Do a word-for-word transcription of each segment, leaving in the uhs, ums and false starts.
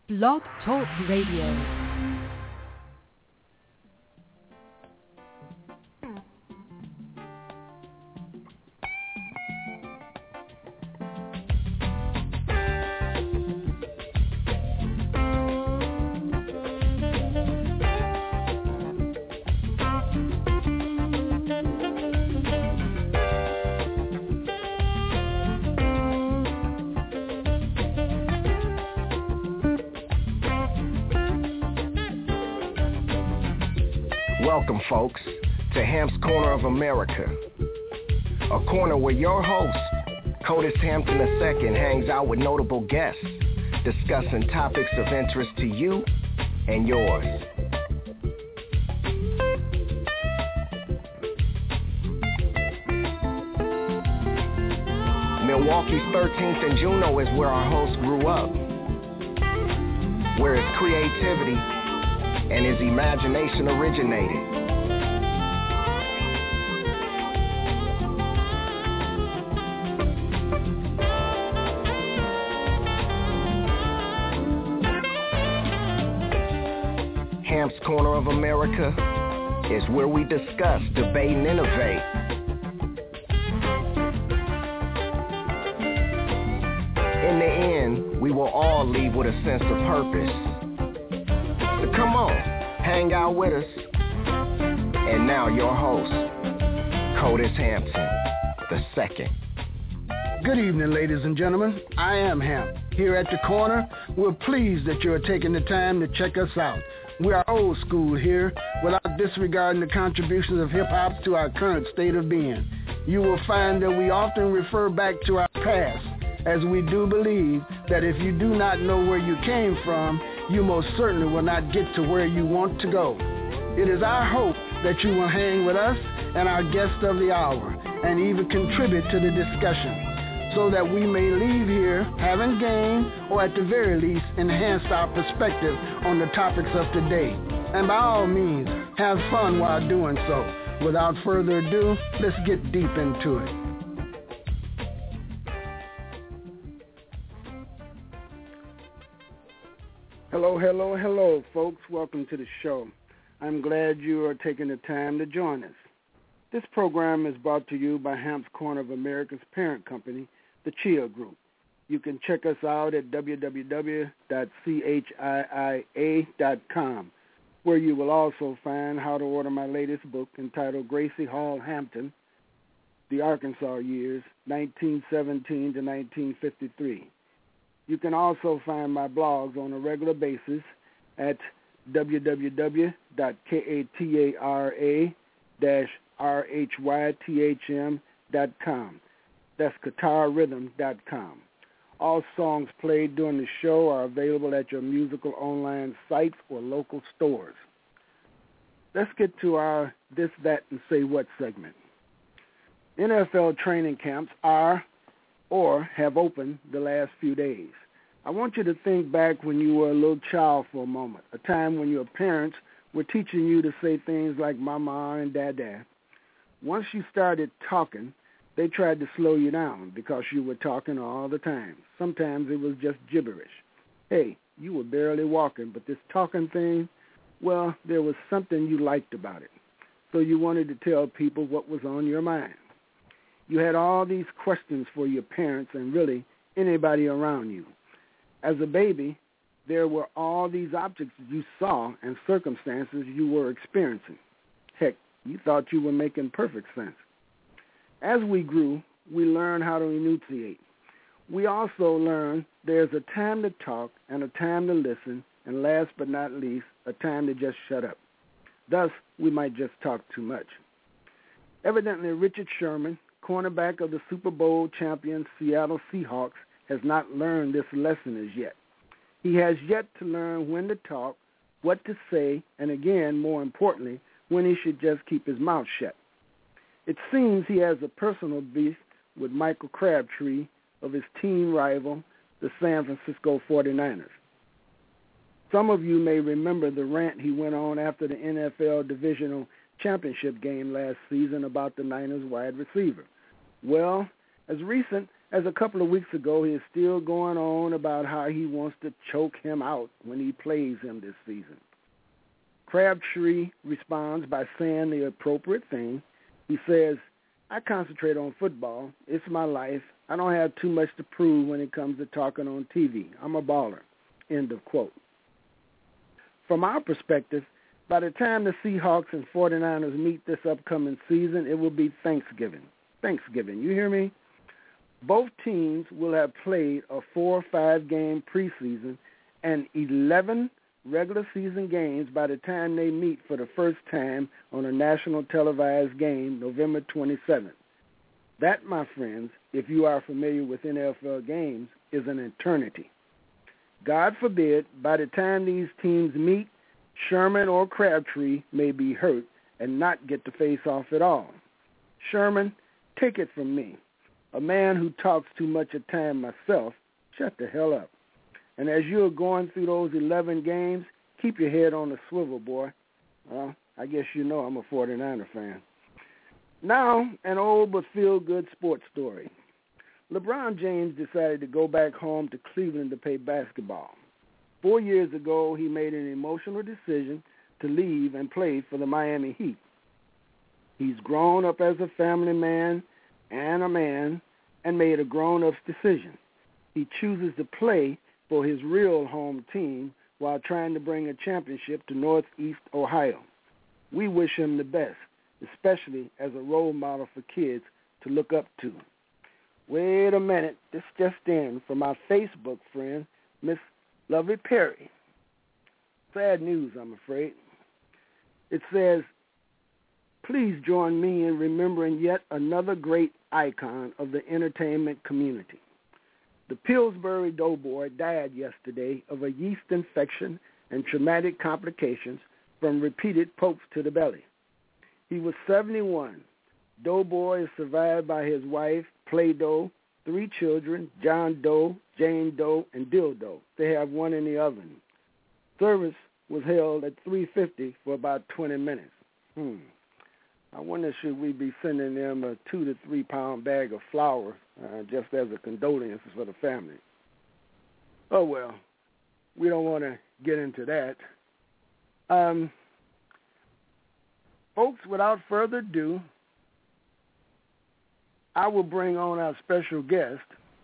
Blog Talk Radio. Welcome, folks, to Hamp's Corner of America, a corner where your host, Curtis Hampton the Second, hangs out with notable guests, discussing topics of interest to you and yours. Milwaukee's thirteenth and Juneau is where our host grew up, where his creativity and his imagination originated. Hamp's Corner of America is where we discuss, debate, and innovate. In the end, we will all leave with a sense of purpose. So come on, hang out with us. And now your host, Curtis Hampton the Second. Good evening, ladies and gentlemen. I am Hamp. Here at the corner, we're pleased that you're taking the time to check us out. We are old school here, without disregarding the contributions of hip-hop to our current state of being. You will find that we often refer back to our past, as we do believe that if you do not know where you came from, you most certainly will not get to where you want to go. It is our hope that you will hang with us and our guest of the hour, and even contribute to the discussion, so that we may leave here having gained, or at the very least, enhanced our perspective on the topics of today. And by all means, have fun while doing so. Without further ado, let's get deep into it. Hello, hello, hello, folks. Welcome to the show. I'm glad you are taking the time to join us. This program is brought to you by Hamp's Corner of America's parent company, the Chia Group. You can check us out at w w w dot c h i i a dot com, where you will also find how to order my latest book entitled Gracie Hall Hampton, The Arkansas Years, nineteen seventeen to nineteen fifty-three. You can also find my blogs on a regular basis at w w w dot katara dash rhythm dot com. That's guitar rhythm dot com. All songs played during the show are available at your musical online sites or local stores. Let's get to our This, That, and Say What segment. N F L training camps are or have opened the last few days. I want you to think back when you were a little child for a moment, a time when your parents were teaching you to say things like mama and dada. Once you started talking, they tried to slow you down because you were talking all the time. Sometimes it was just gibberish. Hey, you were barely walking, but this talking thing, well, there was something you liked about it. So you wanted to tell people what was on your mind. You had all these questions for your parents and really anybody around you. As a baby, there were all these objects you saw and circumstances you were experiencing. Heck, you thought you were making perfect sense. As we grew, we learned how to enunciate. We also learned there's a time to talk and a time to listen, and last but not least, a time to just shut up. Thus, we might just talk too much. Evidently, Richard Sherman, cornerback of the Super Bowl champion Seattle Seahawks, has not learned this lesson as yet. He has yet to learn when to talk, what to say, and again, more importantly, when he should just keep his mouth shut. It seems he has a personal beef with Michael Crabtree of his team rival, the San Francisco forty-niners. Some of you may remember the rant he went on after the N F L divisional championship game last season about the Niners wide receiver. Well, as recent As a couple of weeks ago, he is still going on about how he wants to choke him out when he plays him this season. Crabtree responds by saying the appropriate thing. He says, I concentrate on football. It's my life. I don't have too much to prove when it comes to talking on T V. I'm a baller. End of quote. From our perspective, by the time the Seahawks and forty-niners meet this upcoming season, it will be Thanksgiving. Thanksgiving, you hear me? Both teams will have played a four or five game preseason and eleven regular season games by the time they meet for the first time on a national televised game November twenty-seventh. That, my friends, if you are familiar with N F L games, is an eternity. God forbid, by the time these teams meet, Sherman or Crabtree may be hurt and not get to face off at all. Sherman, take it from me, a man who talks too much at time myself, shut the hell up. And as you're going through those eleven games, keep your head on the swivel, boy. Well, I guess you know I'm a forty-niner fan. Now, an old but feel-good sports story. LeBron James decided to go back home to Cleveland to play basketball. Four years ago, he made an emotional decision to leave and play for the Miami Heat. He's grown up as a family man and a man and made a grown-up's decision. He chooses to play for his real home team while trying to bring a championship to Northeast Ohio. We wish him the best, especially as a role model for kids to look up to. Wait a minute. This just in from our Facebook friend, Miss Lovey Perry. Sad news, I'm afraid. It says, please join me in remembering yet another great icon of the entertainment community. The Pillsbury Doughboy died yesterday of a yeast infection and traumatic complications from repeated pokes to the belly. He was seventy-one. Doughboy is survived by his wife, Play-Doh, three children, John Doe, Jane Doe, and Dildo. They have one in the oven. Service was held at three fifty for about twenty minutes. Hmm. I wonder should we be sending them a two to three pound bag of flour uh, just as a condolence for the family. Oh, well, we don't want to get into that. Um, folks, without further ado, I will bring on our special guest.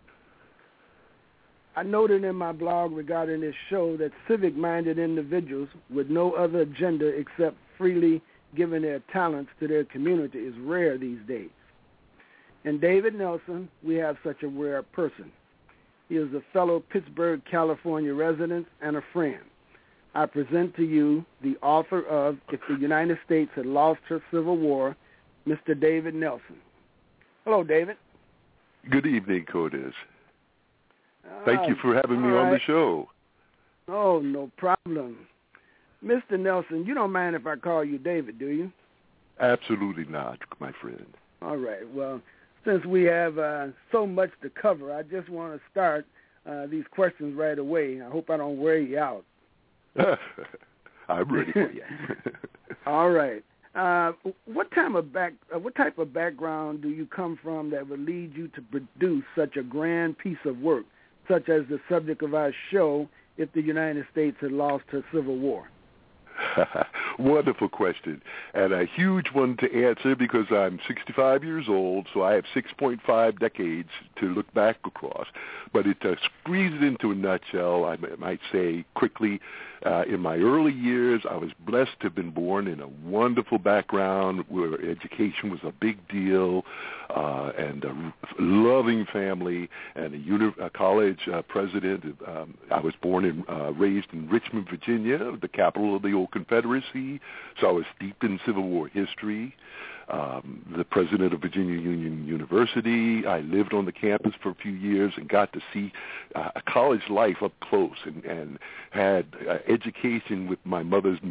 I noted in my blog regarding this show that civic-minded individuals with no other agenda except freely giving their talents to their community is rare these days. In David Nelson, we have such a rare person. He is a fellow Pittsburgh, California resident and a friend. I present to you the author of If the United States Had Lost Her Civil War, Mister David Nelson. Hello, David. Good evening, Curtis. Thank uh, you for having me right. on the show. Oh, no problem. Mister Nelson, you don't mind if I call you David, do you? Absolutely not, my friend. All right. Well, since we have uh, so much to cover, I just want to start uh, these questions right away. I hope I don't wear you out. I'm ready for you. All right. Uh, what type of back? Uh, what type of background do you come from that would lead you to produce such a grand piece of work, such as the subject of our show, If the United States Had Lost Her Civil War? Wonderful question, and a huge one to answer because I'm sixty-five years old, so I have six point five decades to look back across. But it, to squeeze it into a nutshell, I might say quickly, uh, in my early years, I was blessed to have been born in a wonderful background where education was a big deal, uh, and a loving family, and a, uni- a college uh, president. Um, I was born and uh, raised in Richmond, Virginia, the capital of the old Confederacy, so I was steeped in Civil War history. Um, the president of Virginia Union University. I lived on the campus for a few years and got to see uh, a college life up close and, and had uh, education with my mother's milk.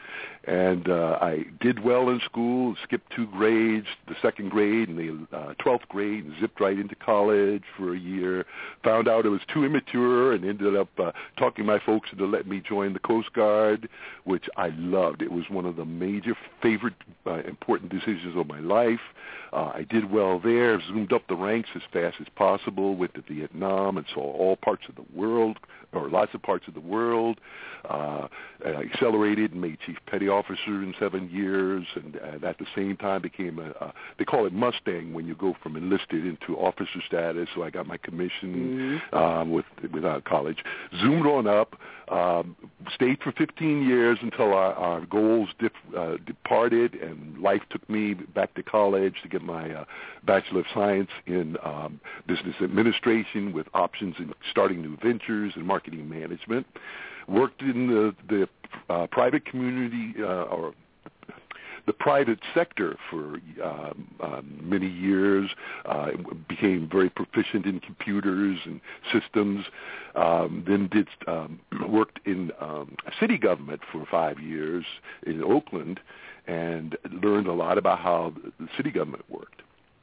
And uh, I did well in school, skipped two grades, the second grade and the uh, twelfth grade, and zipped right into college for a year. Found out it was too immature and ended up uh, talking my folks into letting me join the Coast Guard, which I loved. It was one of the major, favorite, uh, important decisions of my life. Uh, I did well there, zoomed up the ranks as fast as possible, went to Vietnam and saw all parts of the world, or lots of parts of the world. Uh, accelerated and made chief petty officer in seven years, and, and at the same time became a, a, they call it Mustang when you go from enlisted into officer status, so I got my commission mm-hmm. um, with, without college. Zoomed on up, um, stayed for fifteen years until our, our goals dip, uh, departed, and life took me back to college to get my uh, Bachelor of Science in um, Business Administration with options in starting new ventures and marketing management. Worked in the, the uh, private community uh, or the private sector for uh, uh, many years, uh, became very proficient in computers and systems, um, then did um, worked in um, city government for five years in Oakland and learned a lot about how the city government worked.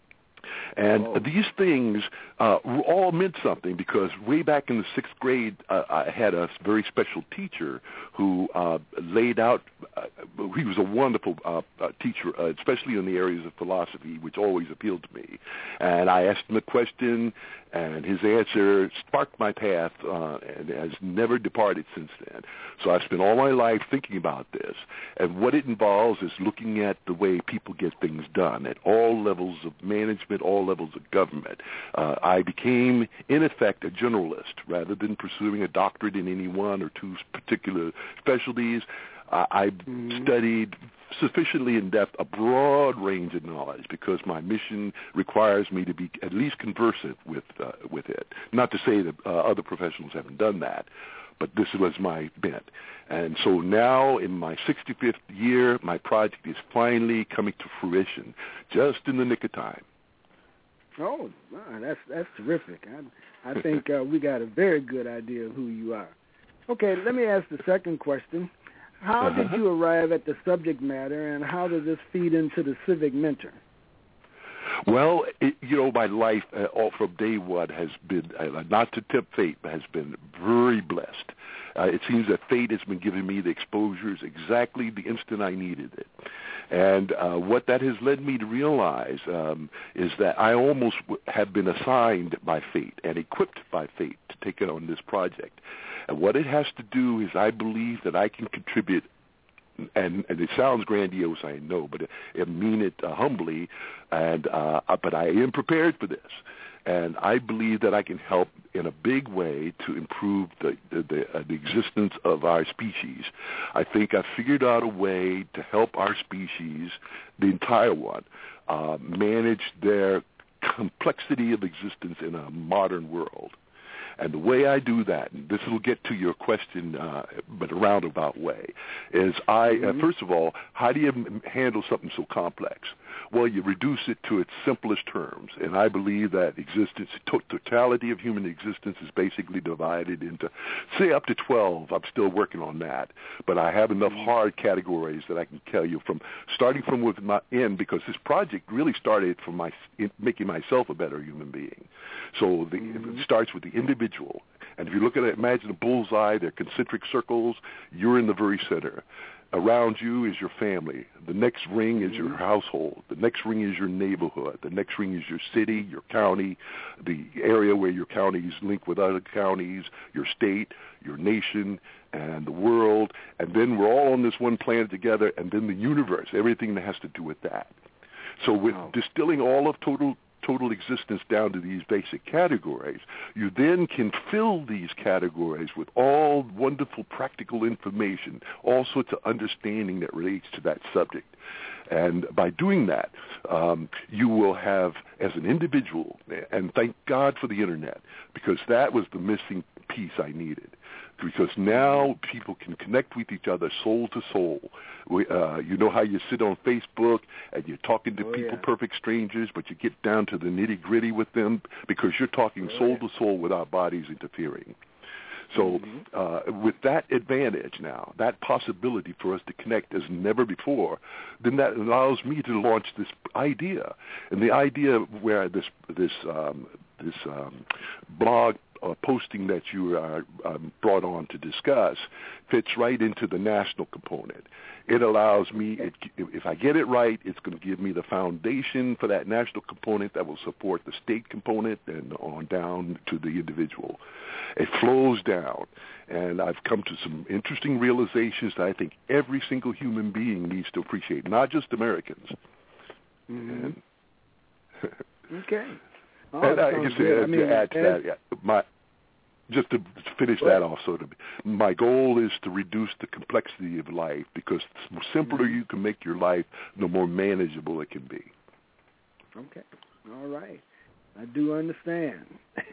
And oh. these things uh, all meant something because way back in the sixth grade, uh, I had a very special teacher who uh, laid out, uh, he was a wonderful uh, uh, teacher, uh, especially in the areas of philosophy, which always appealed to me. And I asked him a question, and his answer sparked my path uh, and has never departed since then. So I've spent all my life thinking about this. And what it involves is looking at the way people get things done at all levels of management, all levels of government. Uh, I became, in effect, a generalist rather than pursuing a doctorate in any one or two particular specialties. Uh, I mm-hmm. studied sufficiently in depth a broad range of knowledge because my mission requires me to be at least conversant with uh, with it. Not to say that uh, other professionals haven't done that, but this was my bent. And so now in my sixty-fifth year, my project is finally coming to fruition, just in the nick of time. Oh, wow, that's that's terrific. I, I think uh, we got a very good idea of who you are. Okay, let me ask the second question. How uh-huh. did you arrive at the subject matter, and how does this feed into the Civic Mentor? Well, it, you know, my life uh, all from day one has been, uh, not to tempt fate, but has been very blessed. Uh, it seems that fate has been giving me the exposures exactly the instant I needed it. And uh, what that has led me to realize um, is that I almost w- have been assigned by fate and equipped by fate to take it on this project. And what it has to do is I believe that I can contribute, and, and it sounds grandiose, I know, but I, I mean it uh, humbly, and uh, but I am prepared for this. And I believe that I can help in a big way to improve the the, the, uh, the existence of our species. I think I've figured out a way to help our species, the entire one, uh, manage their complexity of existence in a modern world. And the way I do that, and this will get to your question, uh, but a roundabout way, is I, mm-hmm. uh, first of all, how do you m- handle something so complex? Well, you reduce it to its simplest terms, and I believe that existence, to- totality of human existence is basically divided into, say, up to twelve. I'm still working on that, but I have enough mm-hmm. hard categories that I can tell you from, starting from with my end, because this project really started from my in making myself a better human being. So the, mm-hmm. it starts with the individual. And if you look at it, imagine a bullseye, they're concentric circles, you're in the very center. Around you is your family. The next ring is your household. The next ring is your neighborhood. The next ring is your city, your county, the area where your counties link with other counties, your state, your nation, and the world. And then we're all on this one planet together, and then the universe, everything that has to do with that. So with wow. distilling all of total total existence down to these basic categories, you then can fill these categories with all wonderful practical information, all sorts of understanding that relates to that subject. And by doing that, um, you will have, as an individual, and thank God for the Internet, because that was the missing piece I needed. Because now people can connect with each other soul to soul. We, uh, you know how you sit on Facebook and you're talking to oh, people, yeah. perfect strangers, but you get down to the nitty-gritty with them because you're talking oh, soul yeah. to soul without bodies interfering. So uh, with that advantage now, that possibility for us to connect as never before, then that allows me to launch this idea. And the idea where this this um, this um, blog uh, posting that you are um, brought on to discuss fits right into the national component. It allows me, it, if I get it right, it's going to give me the foundation for that national component that will support the state component and on down to the individual. It flows down, and I've come to some interesting realizations that I think every single human being needs to appreciate, not just Americans. Mm-hmm. And okay. Oh, and I guess to, I mean, to add to that, yeah, my just to finish that off, so to, my goal is to reduce the complexity of life, because the simpler mm-hmm. you can make your life, the more manageable it can be. Okay. All right. I do understand.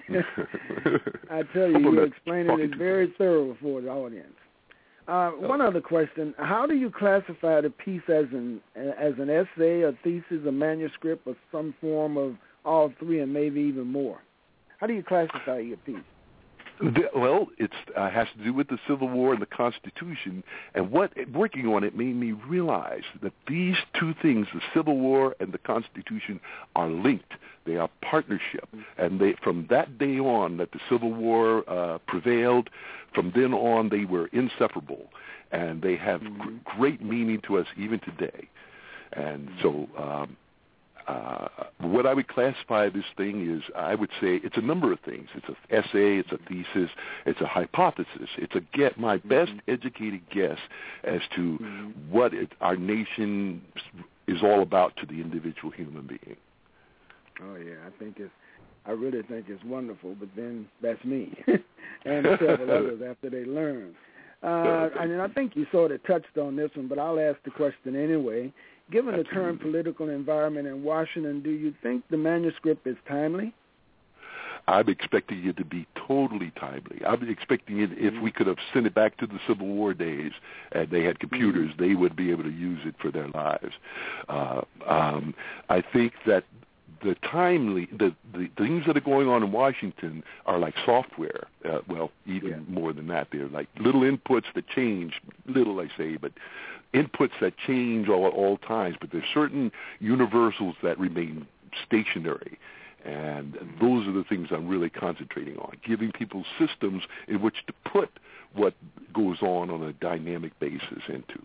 I tell you, you're explaining it very thorough for the audience. Uh, one other question. How do you classify the piece as an as an essay, a thesis, a manuscript, or some form of all three and maybe even more? How do you classify your piece? Well, it uh, has to do with the Civil War and the Constitution, and what working on it made me realize that these two things, the Civil War and the Constitution, are linked. They are partnership, and they from that day on that the Civil War uh, prevailed, from then on they were inseparable, and they have mm-hmm. g- great meaning to us even today. And so um, uh, what I would classify this thing is, I would say it's a number of things. It's an essay, it's a thesis, it's a hypothesis. It's a get my best mm-hmm. educated guess as to mm-hmm. what it, our nation is all about to the individual human being. Oh yeah, I think it's. I really think it's wonderful. But then that's me, and several others after they learn. Uh, and I think you sort of touched on this one, but I'll ask the question anyway. Given the current political environment in Washington, do you think the manuscript is timely? I'm expecting it to be totally timely. I'm expecting it, if we could have sent it back to the Civil War days and they had computers, mm-hmm. they would be able to use it for their lives. Uh, um, I think that the timely, the, the things that are going on in Washington are like software. Uh, well, even yeah. more than that. They're like little inputs that change, little I say, but inputs that change all at all times. But there's certain universals that remain stationary. And those are the things I'm really concentrating on, giving people systems in which to put what goes on on a dynamic basis into.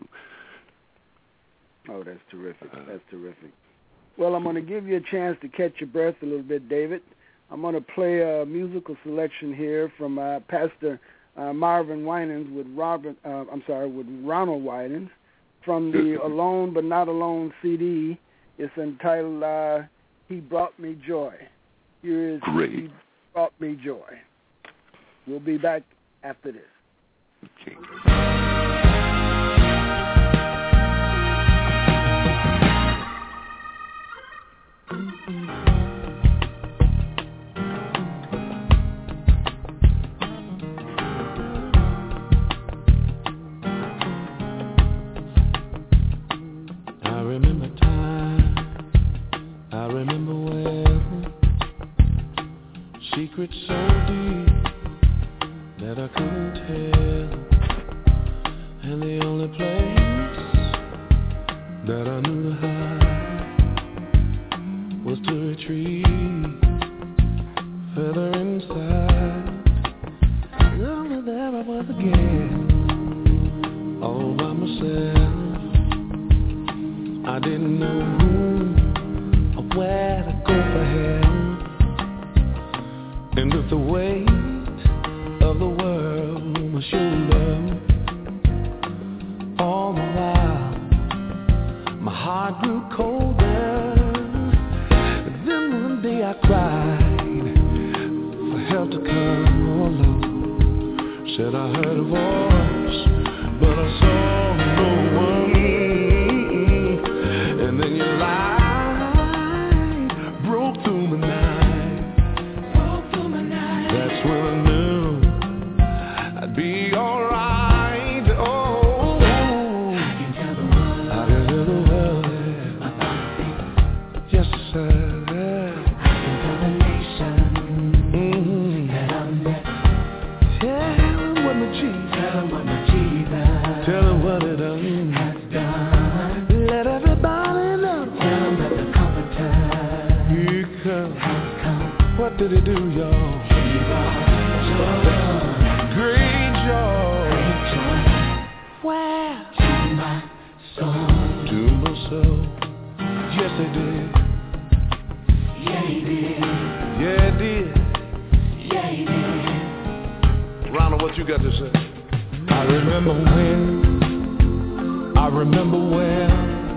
Oh, that's terrific. Uh, that's terrific. Well, I'm going to give you a chance to catch your breath a little bit, David. I'm going to play a musical selection here from uh, Pastor uh, Marvin Winans with Robert. Uh, I'm sorry, with Ronald Winans from the Alone But Not Alone C D. It's entitled uh, "He Brought Me Joy." Here is Great. "He Brought Me Joy." We'll be back after this. Okay. Secrets so deep that I couldn't tell, and the only place that I knew to hide was to retreat further inside. Only there I was again, all by myself. I didn't know who or where to go for help. And with the weight of the world on my shoulder, all the while, my heart grew colder. Then one day I cried for help to come, oh Lord. Said I heard a voice, but I saw no one. And then you lied, broke through the night. Be alright, oh, I can tell the world, I can tell the world, my thoughts, yes sir, I can tell the nation, mm-hmm. that I'm next, yeah. my Jesus. Tell him what my Jesus. Tell him what it done. Has done. Let everybody know. Tell him that the Comforter. He come. Has come. What did he do, y'all? He brought joy. Great joy. Great joy. Where? To my soul. To my soul. Yes, it did. Yeah, he did. Yeah, it did. Yeah, he did. Ronald, what you got to say? I remember when, I remember when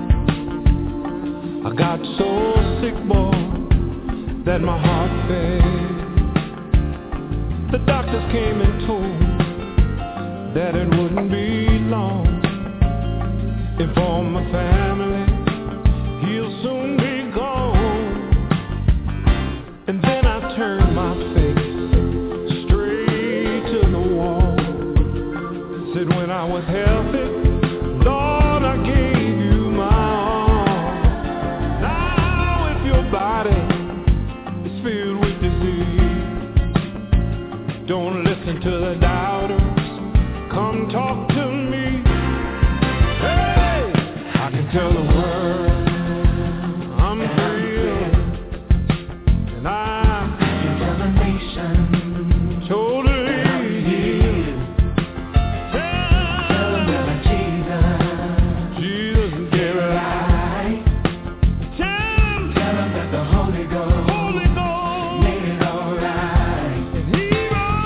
I got so sick, boy, that my heart failed. The doctors came and told that it wouldn't be long. Informed my family, he'll soon be gone. And then I turned my face straight to the wall. Said when I was healthy, Lord, I gave you my all. Now if your body is filled with disease, don't listen to the doubters. Come talk to me. Hey, I can tell the world I'm free, and I can tell the nation totally healed. Tell them that my Jesus, Jesus gave it right. Tell Tell them that the Holy Ghost, Holy Ghost made it all right. and He brought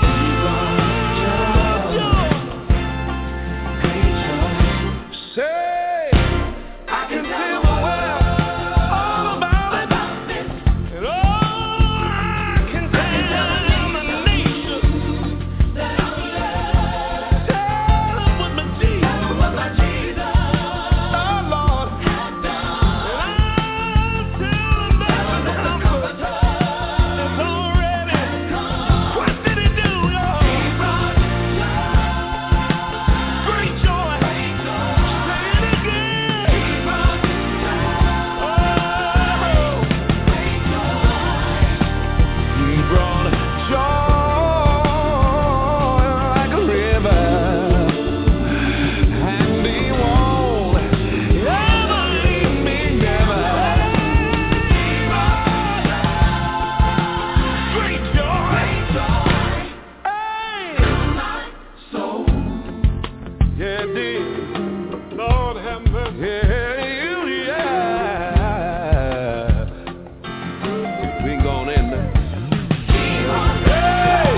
joy, great joy. Say, I can tell the world all about it, and oh, I can tell the nations that I'm loved. tell them what my Jesus, Tell them what my Jesus oh Lord, has done. and I'll tell them that the Comforter is already come. What did He do, y'all? He brought Great joy. great joy. Say it again. He brought Oh, great joy. He brought joy like a river, and He won't ever leave me never. He brought great joy. Hey, My soul. yeah, it did. Lord have mercy. Yeah, yeah. We ain't gonna end that. Hey!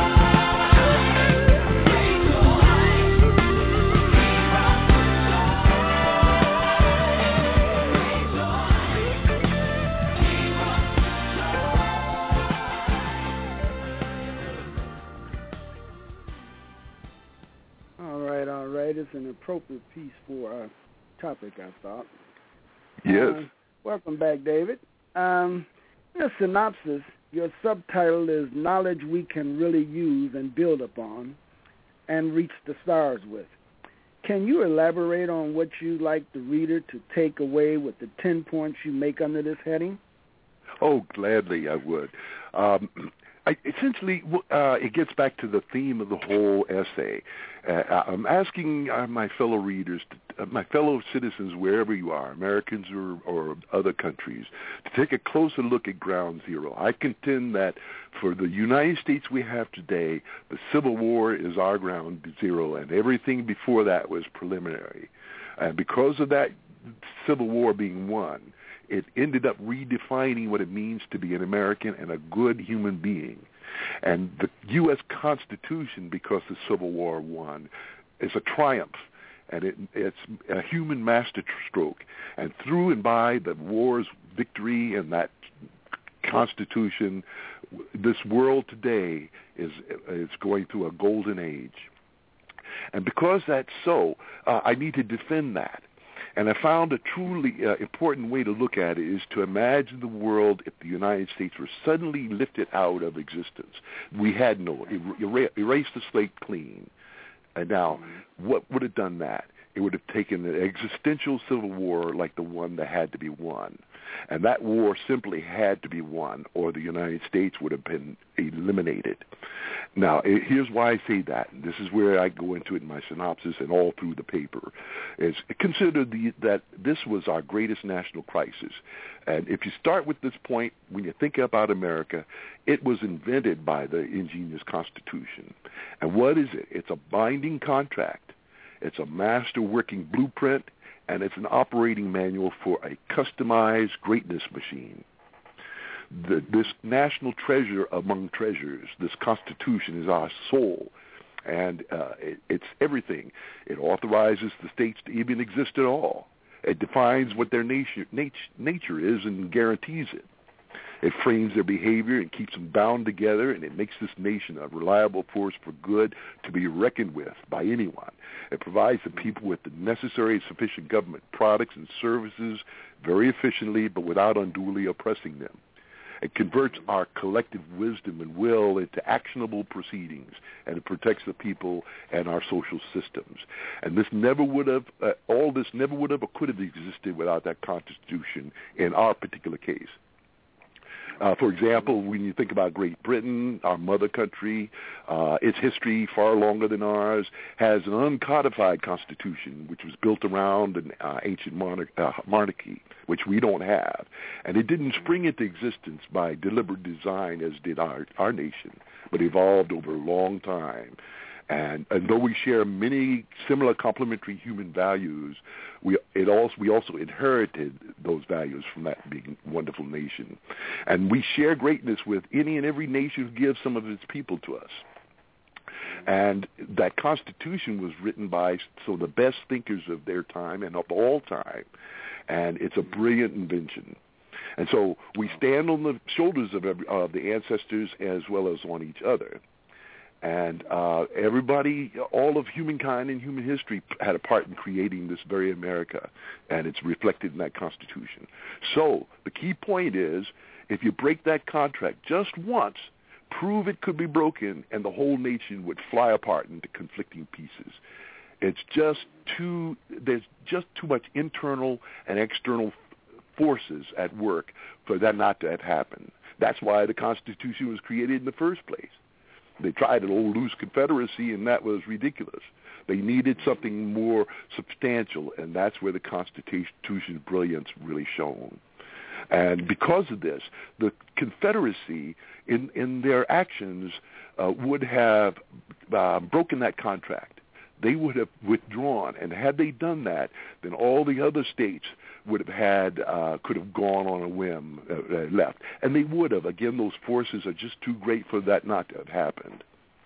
All right, all right. It's an appropriate piece for our topic, I thought. Yes. Uh, welcome back, David. Um, in a synopsis, your subtitle is Knowledge We Can Really Use and Build Upon and Reach the Stars With. Can you elaborate on what you'd like the reader to take away with the ten points you make under this heading? Oh, gladly I would. Um, I, essentially, uh, it gets back to the theme of the whole essay. Uh, I'm asking uh, my fellow readers, to, uh, my fellow citizens, wherever you are, Americans or, or other countries, to take a closer look at ground zero. I contend that for the United States we have today, the Civil War is our ground zero, and everything before that was preliminary. And because of that Civil War being won, it ended up redefining what it means to be an American and a good human being. And the U S Constitution, because the Civil War won, is a triumph, and it, it's a human masterstroke. And through and by the war's victory and that Constitution, this world today is is going through a golden age. And because that's so, uh, I need to defend that. And I found a truly uh, important way to look at it is to imagine the world if the United States were suddenly lifted out of existence. We had no, er- erase the slate clean. And now, what would have done that? It would have taken an existential civil war like the one that had to be won. And that war simply had to be won, or the United States would have been eliminated. Now, here's why I say that. This is where I go into it in my synopsis and all through the paper. Is consider the, that this was our greatest national crisis. And if you start with this point, when you think about America, it was invented by the ingenious Constitution. And what is it? It's a binding contract. It's a master working blueprint, and it's an operating manual for a customized greatness machine. The, this national treasure among treasures, this Constitution, is our soul, and uh, it, it's everything. It authorizes the states to even exist at all. It defines what their nature, nature, nature is and guarantees it. It frames their behavior and keeps them bound together, and it makes this nation a reliable force for good to be reckoned with by anyone. It provides the people with the necessary and sufficient government products and services very efficiently, but without unduly oppressing them. It converts our collective wisdom and will into actionable proceedings, and it protects the people and our social systems. And this never would have, uh, all this never would have or could have existed without that Constitution in our particular case. Uh, for example, when you think about Great Britain, our mother country, uh, its history, far longer than ours, has an uncodified constitution, which was built around an uh, ancient monarch, uh, monarchy, which we don't have. And it didn't spring into existence by deliberate design as did our, our nation, but evolved over a long time. And, and though we share many similar complementary human values, we it also we also inherited those values from that big, wonderful nation. And we share greatness with any and every nation who gives some of its people to us. And that Constitution was written by some of the best thinkers of their time and of all time. And it's a brilliant invention. And so we stand on the shoulders of, every, of the ancestors as well as on each other. And uh, everybody, all of humankind and human history had a part in creating this very America, and it's reflected in that Constitution. So the key point is, if you break that contract just once, prove it could be broken, and the whole nation would fly apart into conflicting pieces. It's just too, there's just too much internal and external forces at work for that not to have happened. That's why the Constitution was created in the first place. They tried an old loose Confederacy, and that was ridiculous. They needed something more substantial, and that's where the Constitution's brilliance really shone. And because of this, the Confederacy, in, in their actions, uh, would have uh, broken that contract. They would have withdrawn, and had they done that, then all the other states would have had, uh, could have gone on a whim, uh, uh, left. And they would have. Again, those forces are just too great for that not to have happened.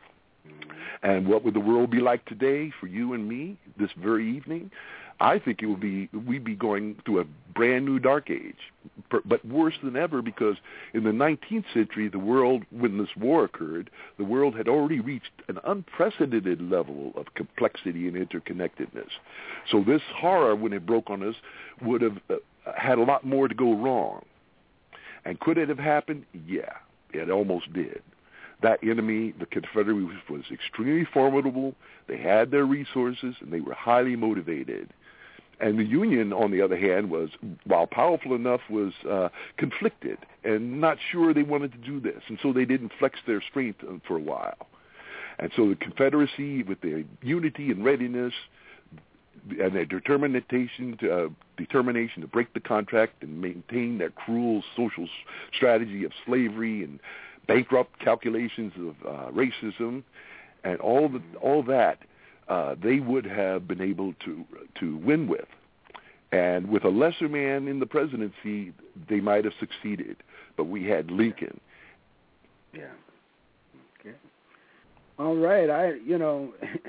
And what would the world be like today for you and me this very evening? I think it would be, we'd be going through a brand new dark age, but worse than ever, because in the nineteenth century, the world, when this war occurred, the world had already reached an unprecedented level of complexity and interconnectedness. So this horror, when it broke on us, would have uh, had a lot more to go wrong. And could it have happened? Yeah, it almost did. That enemy, the Confederacy, was extremely formidable. They had their resources, and they were highly motivated. And the Union, on the other hand, was, while powerful enough, was uh, conflicted and not sure they wanted to do this. And so they didn't flex their strength for a while. And so the Confederacy, with their unity and readiness and their determination to, uh, determination to break the contract and maintain their cruel social strategy of slavery and bankrupt calculations of uh, racism and all the, all that, uh, they would have been able to to win with. And with a lesser man in the presidency, they might have succeeded. But we had Lincoln. Yeah. Okay. All right. I, you know,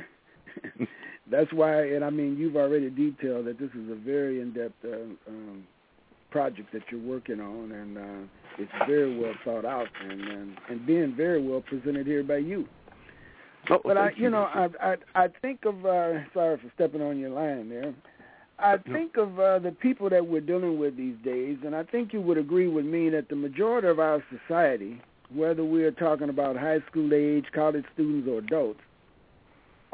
that's why, and I mean, you've already detailed that this is a very in-depth uh, um, project that you're working on, and uh, it's very well thought out and, and and being very well presented here by you. Oh, but I, you you. know, I I I think of uh, sorry for stepping on your line there. I think of uh, the people that we're dealing with these days, and I think you would agree with me that the majority of our society, whether we're talking about high school age, college students, or adults,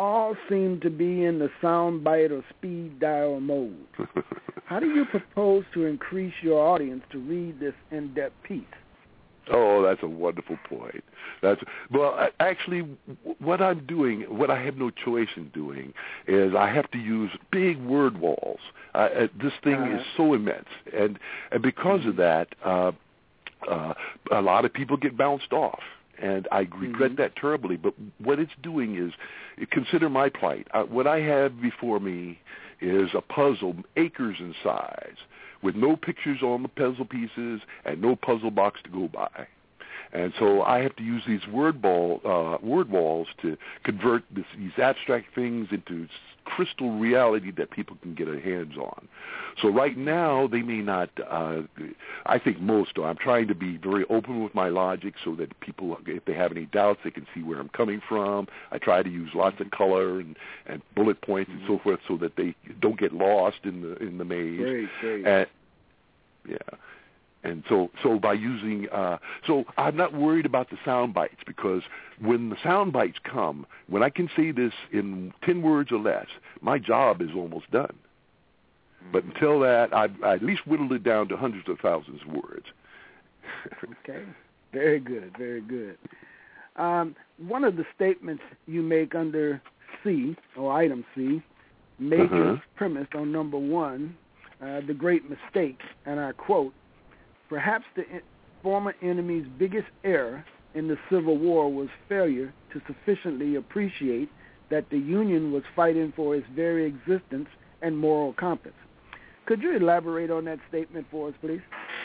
all seem to be in the soundbite or speed dial mode. How do you propose to increase your audience to read this in-depth piece? Oh, that's a wonderful point. That's well, actually, what I'm doing, what I have no choice in doing, is I have to use big word walls. Uh, this thing uh-huh. is so immense, and and because of that, uh, uh, a lot of people get bounced off, and I regret mm-hmm. that terribly. But what it's doing is, consider my plight. Uh, what I have before me is a puzzle, acres in size, with no pictures on the puzzle pieces and no puzzle box to go by. And so I have to use these word ball, uh, word walls to convert this, these abstract things into crystal reality that people can get their hands on. So right now they may not, uh, I think most do. I'm trying to be very open with my logic so that people, if they have any doubts, they can see where I'm coming from. I try to use lots of color and, and bullet points and so forth so that they don't get lost in the in the maze. Great, great. And, yeah. And so, so by using, uh, so I'm not worried about the sound bites, because when the sound bites come, when I can say this in ten words or less, my job is almost done. Mm-hmm. But until that, I've I at least whittled it down to hundreds of thousands of words. Okay. Very good, very good. Um, one of the statements you make under C, or item C, major uh-huh. premise on number one, uh, the great mistake, and I quote, "Perhaps the former enemy's biggest error in the Civil War was failure to sufficiently appreciate that the Union was fighting for its very existence and moral compass." Could you elaborate on that statement for us, please?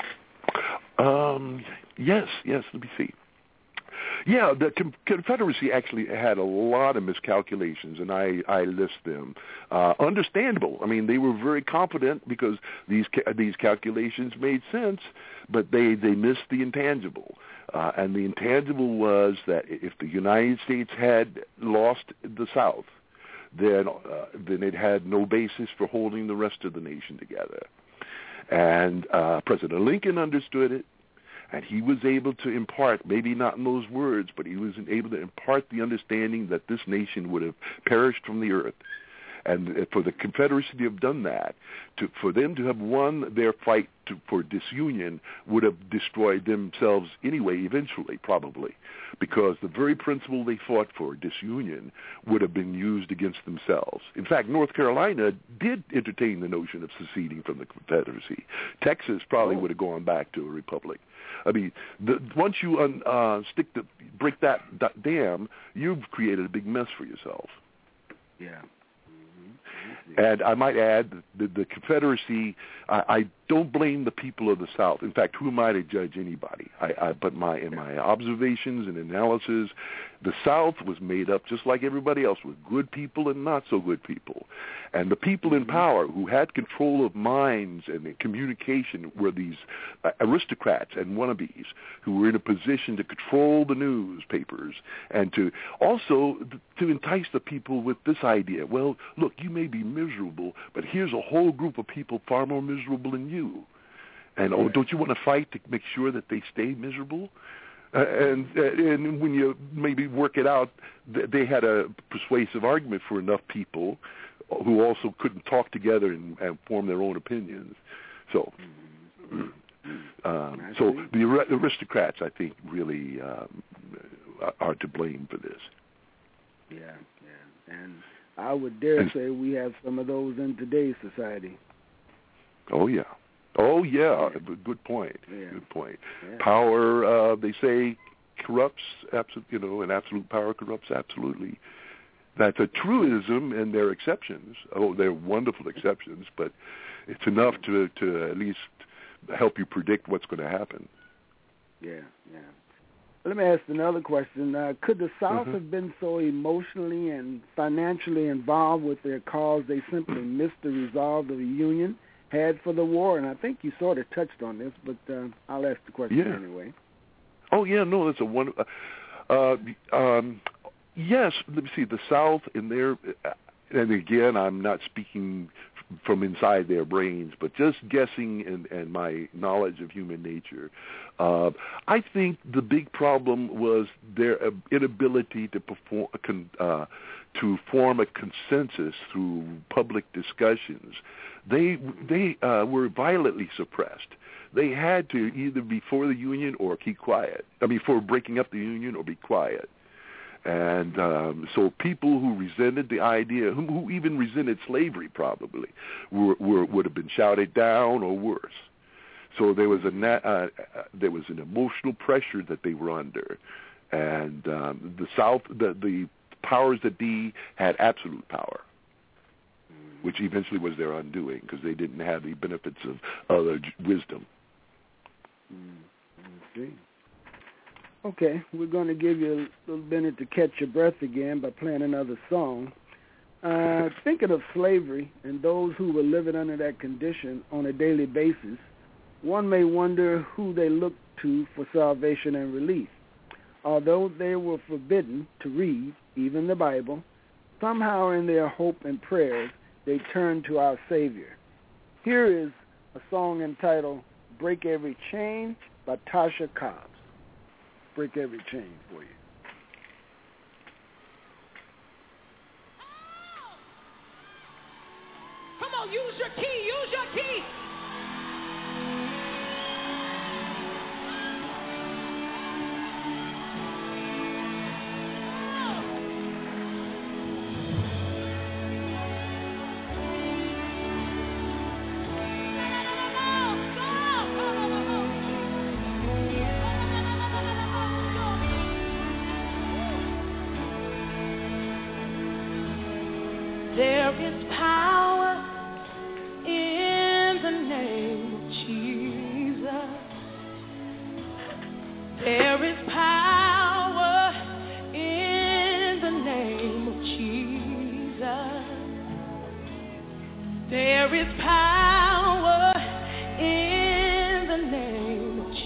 Um, yes, yes, let me see. Yeah, the Confederacy actually had a lot of miscalculations, and I, I list them. Uh, understandable. I mean, they were very confident because these these calculations made sense, but they, they missed the intangible. Uh, and the intangible was that if the United States had lost the South, then uh, then it had no basis for holding the rest of the nation together. And uh, President Lincoln understood it. And he was able to impart, maybe not in those words, but he was able to impart the understanding that this nation would have perished from the earth. And for the Confederacy to have done that, to, for them to have won their fight to, for disunion, would have destroyed themselves anyway, eventually, probably, because the very principle they fought for, disunion, would have been used against themselves. In fact, North Carolina did entertain the notion of seceding from the Confederacy. Texas probably oh. would have gone back to a republic. I mean, the, once you un, uh, stick the break that, that dam, you've created a big mess for yourself. Yeah. And I might add, the, the Confederacy, I, I don't blame the people of the South. In fact, who am I to judge anybody? I, I, but my in my observations and analysis, the South was made up just like everybody else, with good people and not so good people. And the people in power who had control of minds and communication were these uh, aristocrats and wannabes who were in a position to control the newspapers and to also to entice the people with this idea. Well, look, you may be miserable, but here's a whole group of people far more miserable than you. And oh, don't you want to fight to make sure that they stay miserable? Uh, and uh, and when you maybe work it out, th- they had a persuasive argument for enough people who also couldn't talk together and, and form their own opinions. So, um, so the aristocrats, I think, really um, are to blame for this. Yeah, yeah, and I would dare and, say we have some of those in today's society. Oh yeah. Oh, yeah, yeah. Good point. Yeah. Good point. Yeah. Power, uh, they say, corrupts, absolute, you know, and absolute power corrupts absolutely. That's a truism, and there are exceptions. Oh, they're wonderful exceptions, but it's enough to, to at least help you predict what's going to happen. Yeah, yeah. Let me ask another question. Uh, could the South mm-hmm. have been so emotionally and financially involved with their cause they simply missed the resolve of the Union had for the war? And I think you sort of touched on this, but uh, I'll ask the question yeah. anyway. Oh, yeah, no, that's a one. Uh, uh, um, yes, let me see, the South in their, and again, I'm not speaking from inside their brains, but just guessing and, and my knowledge of human nature, uh, I think the big problem was their inability to perform, uh, to form a consensus through public discussions, they they uh, were violently suppressed. They had to either be for the Union or keep quiet. I mean, for breaking up the Union or be quiet. And um, so people who resented the idea, who, who even resented slavery probably, were, were, would have been shouted down or worse. So there was a na- uh, uh, there was an emotional pressure that they were under, and um, the South, the, the powers that be, had absolute power, which eventually was their undoing because they didn't have the benefits of other wisdom. Mm-hmm. Okay, we're going to give you a little minute to catch your breath again by playing another song. Uh, thinking of slavery and those who were living under that condition on a daily basis, one may wonder who they looked to for salvation and relief. Although they were forbidden to read, even the Bible, somehow in their hope and prayers, they turned to our Savior. Here is a song entitled Break Every Chain by Tasha Cobbs. Break every chain for you. Come on, use your key, use your key. There is power in the name of Jesus. There is power in the name of Jesus. There is power in the name of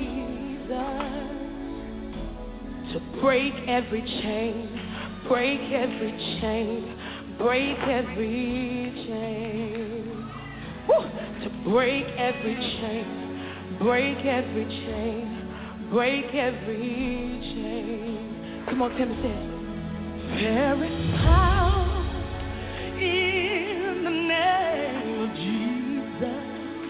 Jesus to break every chain, break every chain. Break every chain. Woo! To break every chain. Break every chain. Break every chain. Come on, Timothy. Say it. There is power in the name of Jesus.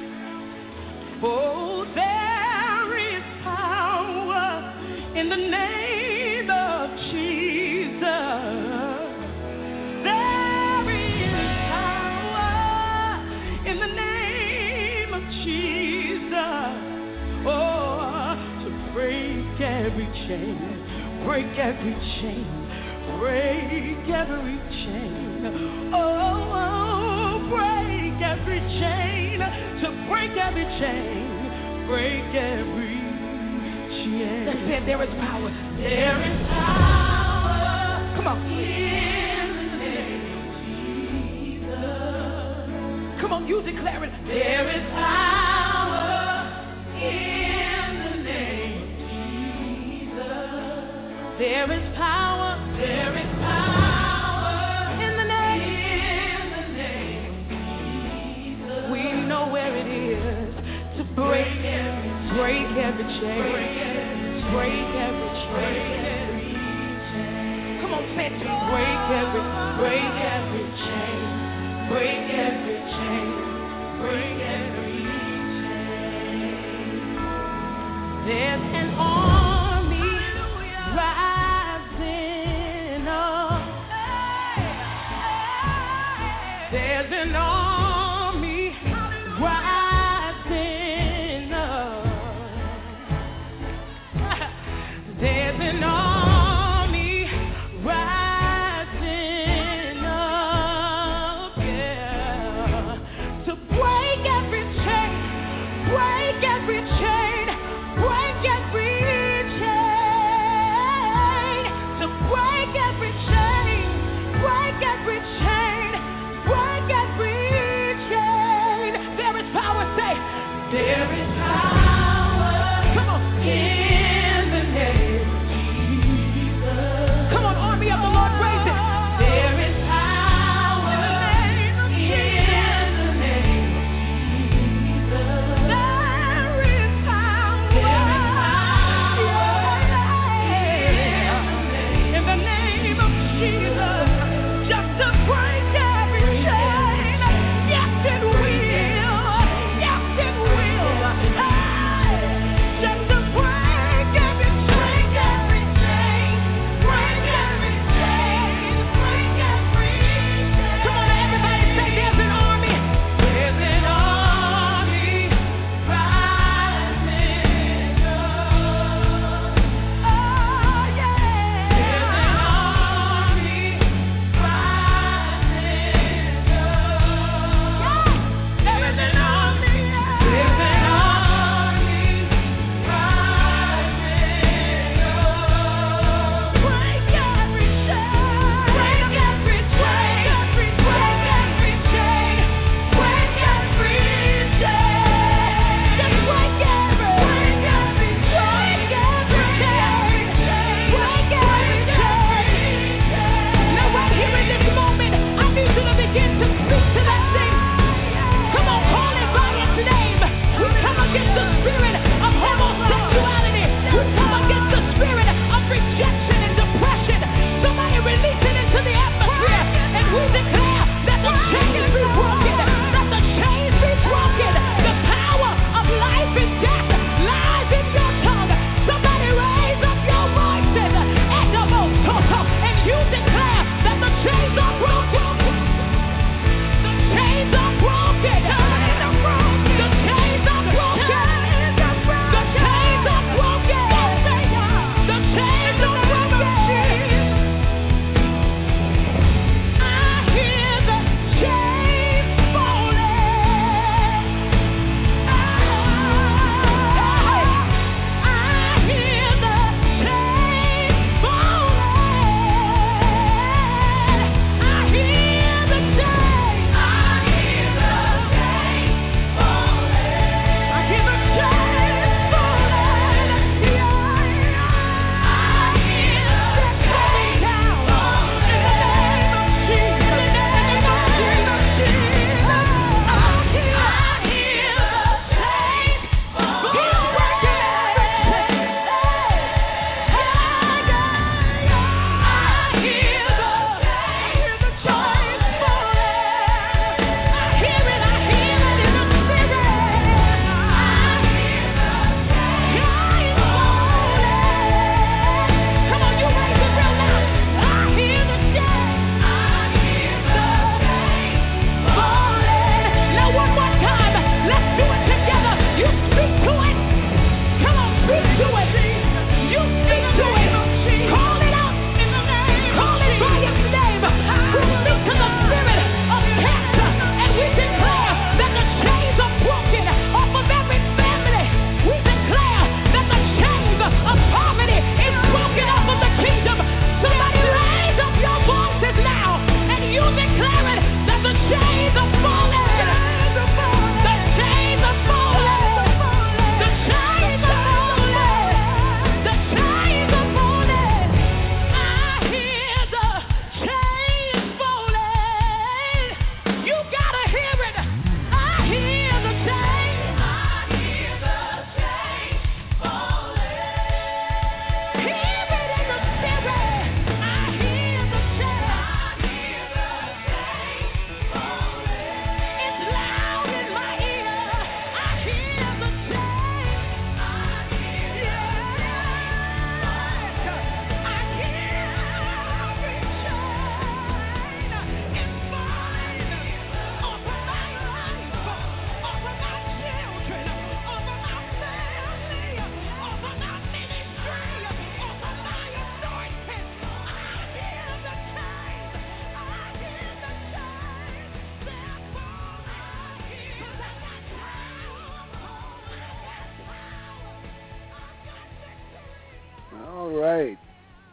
Oh, there is power in the name of Jesus. Every chain, break every chain, break every chain. Oh, oh, break every chain, to break every chain, break every chain. That's it, there is power. There is power. Come on. In the name of Jesus. Come on, you declare it. There is power in There is power, there is power in the name, in the name of Jesus. We know where it is to break every, break every chain, break every chain. Come on, say it. Break every, break every chain, break every chain, break every chain. There's an army rising up. There's an army rising up. There's an army rising up. Yeah.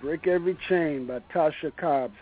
Break Every Chain by Tasha Cobbs.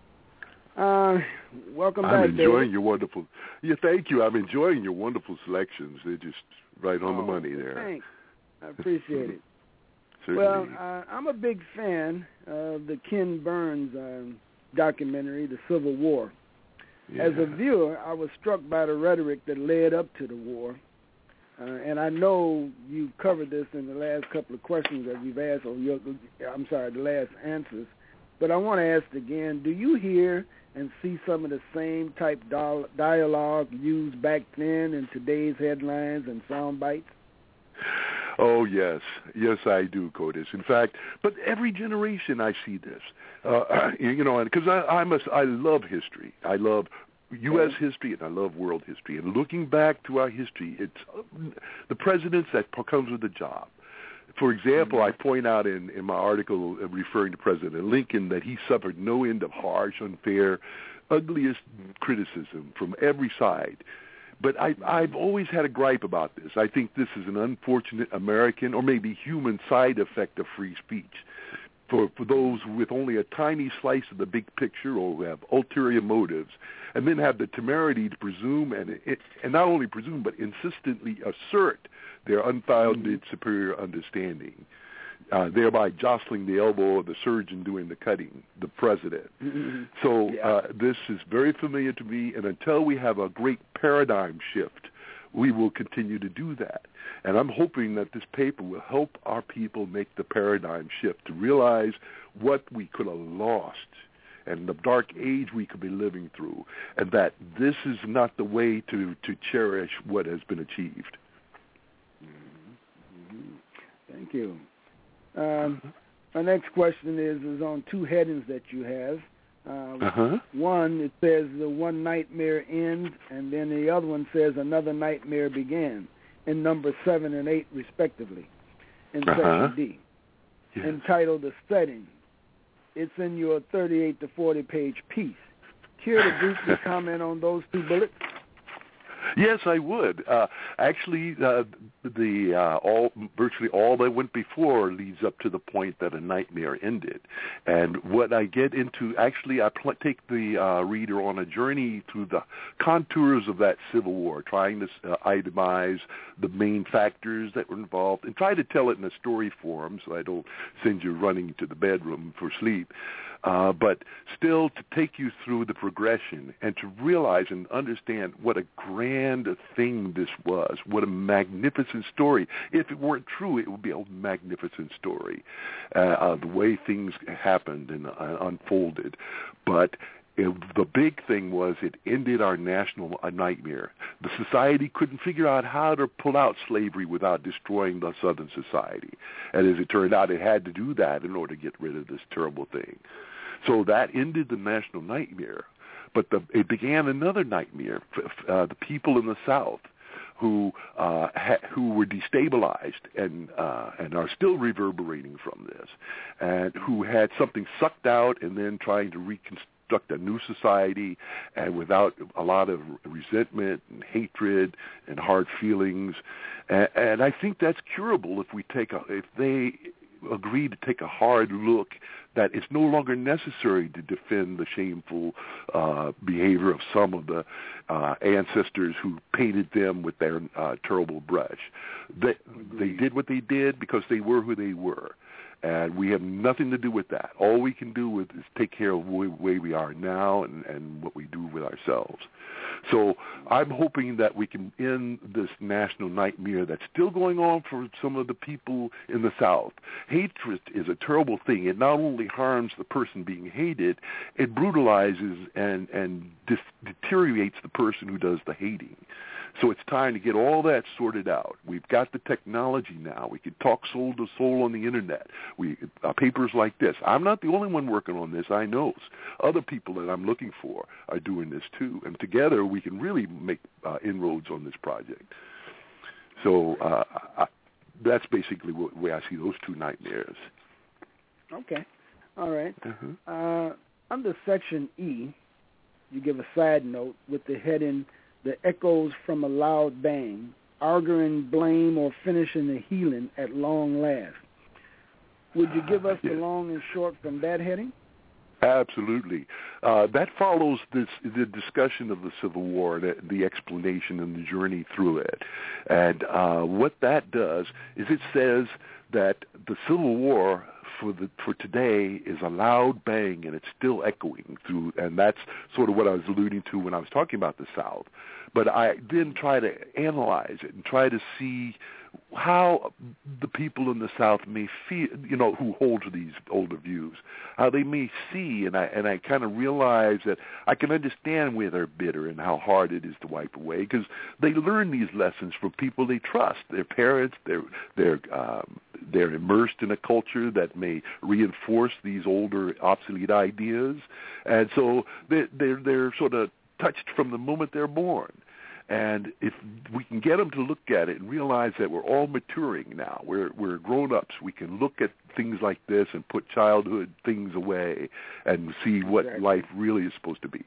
Uh, welcome I'm back, enjoying David. your wonderful. Yeah, thank you. I'm enjoying your wonderful selections. They're just right on oh, the money there. Thanks. I appreciate it. Certainly. Well, uh, I'm a big fan of the Ken Burns um, documentary, The Civil War. Yeah. As a viewer, I was struck by the rhetoric that led up to the war. Uh, and I know you've covered this in the last couple of questions that you've asked, or your, I'm sorry, the last answers. But I want to ask again, do you hear and see some of the same type dialogue used back then in today's headlines and sound bites? Oh, yes. Yes, I do, Codis. In fact, but every generation I see this. Uh, you know, because I, I, must, I love history. I love U S history, and I love world history. And looking back to our history, it's uh, the presidents that comes with the job. For example, I point out in, in my article referring to President Lincoln that he suffered no end of harsh, unfair, ugliest criticism from every side. But I, I've always had a gripe about this. I think this is an unfortunate American or maybe human side effect of free speech. For, for those with only a tiny slice of the big picture or who have ulterior motives, and then have the temerity to presume and, it, and not only presume but insistently assert their unfounded superior understanding, uh, thereby jostling the elbow of the surgeon doing the cutting, the president. Mm-hmm. So yeah. uh, this is very familiar to me, and until we have a great paradigm shift, we will continue to do that. And I'm hoping that this paper will help our people make the paradigm shift to realize what we could have lost and the dark age we could be living through, and that this is not the way to, to cherish what has been achieved. Mm-hmm. Thank you. Um, our next question is, is on two headings that you have. Uh, uh-huh. One, it says the one nightmare ends, and then the other one says another nightmare began, in number seven and eight, respectively, in uh-huh. section D, yes. entitled The Setting. It's in your thirty-eight to forty page piece. Care to briefly comment on those two bullets? Yes, I would. Uh, actually, uh, the uh, all virtually all that went before leads up to the point that a nightmare ended. And what I get into, actually, I pl- take the uh, reader on a journey through the contours of that Civil War, trying to uh, itemize the main factors that were involved, and try to tell it in a story form so I don't send you running to the bedroom for sleep. Uh, but still to take you through the progression and to realize and understand what a grand thing this was, what a magnificent story. If it weren't true, it would be a magnificent story, uh, uh, the way things happened and uh, unfolded. But it, the big thing was it ended our national uh, nightmare. The society couldn't figure out how to pull out slavery without destroying the Southern society. And as it turned out, it had to do that in order to get rid of this terrible thing. So that ended the national nightmare. But the, it began another nightmare. Uh, the people in the South who uh, ha- who were destabilized and uh, and are still reverberating from this, and who had something sucked out and then trying to reconstruct a new society, and without a lot of resentment and hatred and hard feelings. And, and I think that's curable if we take a, if they agree to take a hard look that it's no longer necessary to defend the shameful uh, behavior of some of the uh, ancestors who painted them with their uh, terrible brush. They, they did what they did because they were who they were. And we have nothing to do with that. All we can do with is take care of the way we are now and, and what we do with ourselves. So I'm hoping that we can end this national nightmare that's still going on for some of the people in the South. Hatred is a terrible thing. It not only harms the person being hated, it brutalizes and, and dis- deteriorates the person who does the hating. So it's time to get all that sorted out. We've got the technology now. We can talk soul to soul on the Internet. We uh, papers like this. I'm not the only one working on this. I know other people that I'm looking for are doing this too. And together we can really make uh, inroads on this project. So uh, I, that's basically the way I see those two nightmares. Okay. All right. Uh-huh. Uh, under Section E, you give a side note with the heading, The Echoes from a Loud Bang, Arguing Blame or Finishing the Healing at Long Last. Would you give us the long and short from that heading? Absolutely. Uh, that follows this, the discussion of the Civil War, the, the explanation and the journey through it. And uh, what that does is it says that the Civil War for the for today is a loud bang, and it's still echoing through, and that's sort of what I was alluding to when I was talking about the South. But I then try to analyze it and try to see how the people in the South may feel, you know, who hold to these older views, how they may see, and I and I kind of realize that I can understand where they're bitter and how hard it is to wipe away, because they learn these lessons from people they trust, their parents. They're they're um, they're immersed in a culture that may reinforce these older obsolete ideas, and so they they're they're sort of touched from the moment they're born. And if we can get them to look at it and realize that we're all maturing now, we're we're grown-ups, we can look at things like this and put childhood things away and see what exactly. life really is supposed to be.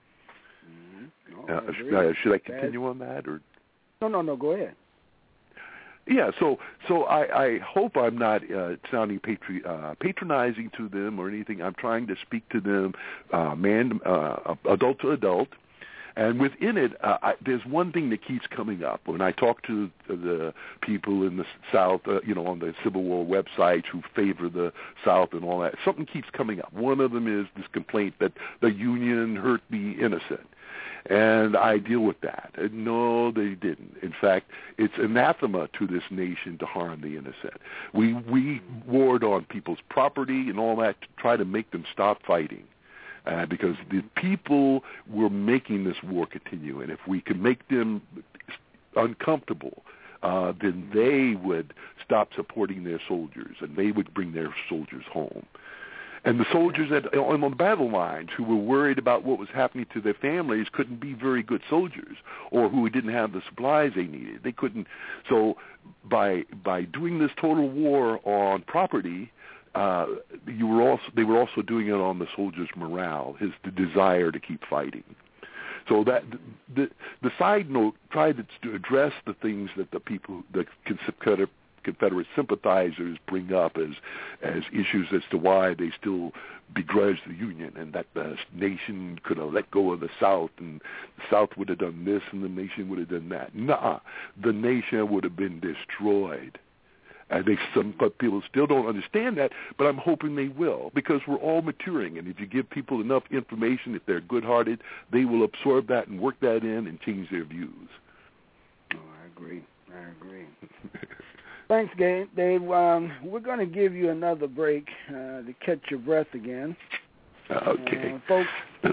Mm-hmm. No, uh, should, I, should I continue on that? Or No, no, no, go ahead. Yeah, so so I, I hope I'm not uh, sounding patri- uh, patronizing to them or anything. I'm trying to speak to them, uh, man, uh, adult to adult. And within it, uh, I, there's one thing that keeps coming up. When I talk to the people in the South, uh, you know, on the Civil War websites who favor the South and all that, something keeps coming up. One of them is this complaint that the Union hurt the innocent. And I deal with that. And no, they didn't. In fact, it's anathema to this nation to harm the innocent. We, we warred on people's property and all that to try to make them stop fighting. Uh, because the people were making this war continue, and if we could make them uncomfortable, uh, then they would stop supporting their soldiers, and they would bring their soldiers home. And the soldiers at, on the battle lines who were worried about what was happening to their families couldn't be very good soldiers, or who didn't have the supplies they needed. They couldn't. So by by doing this total war on property, Uh, you were also they were also doing it on the soldier's morale, his the desire to keep fighting. So that the the side note tried to address the things that the people, the Confederate, Confederate sympathizers bring up as as issues as to why they still begrudge the Union, and that the nation could have let go of the South, and the South would have done this, and the nation would have done that. Nuh-uh. The nation would have been destroyed. And they, some people still don't understand that, but I'm hoping they will, because we're all maturing. And if you give people enough information, if they're good-hearted, they will absorb that and work that in and change their views. Oh, I agree. I agree. Thanks, Gabe. Dave, um, we're going to give you another break uh, to catch your breath again. Okay. Uh, folks,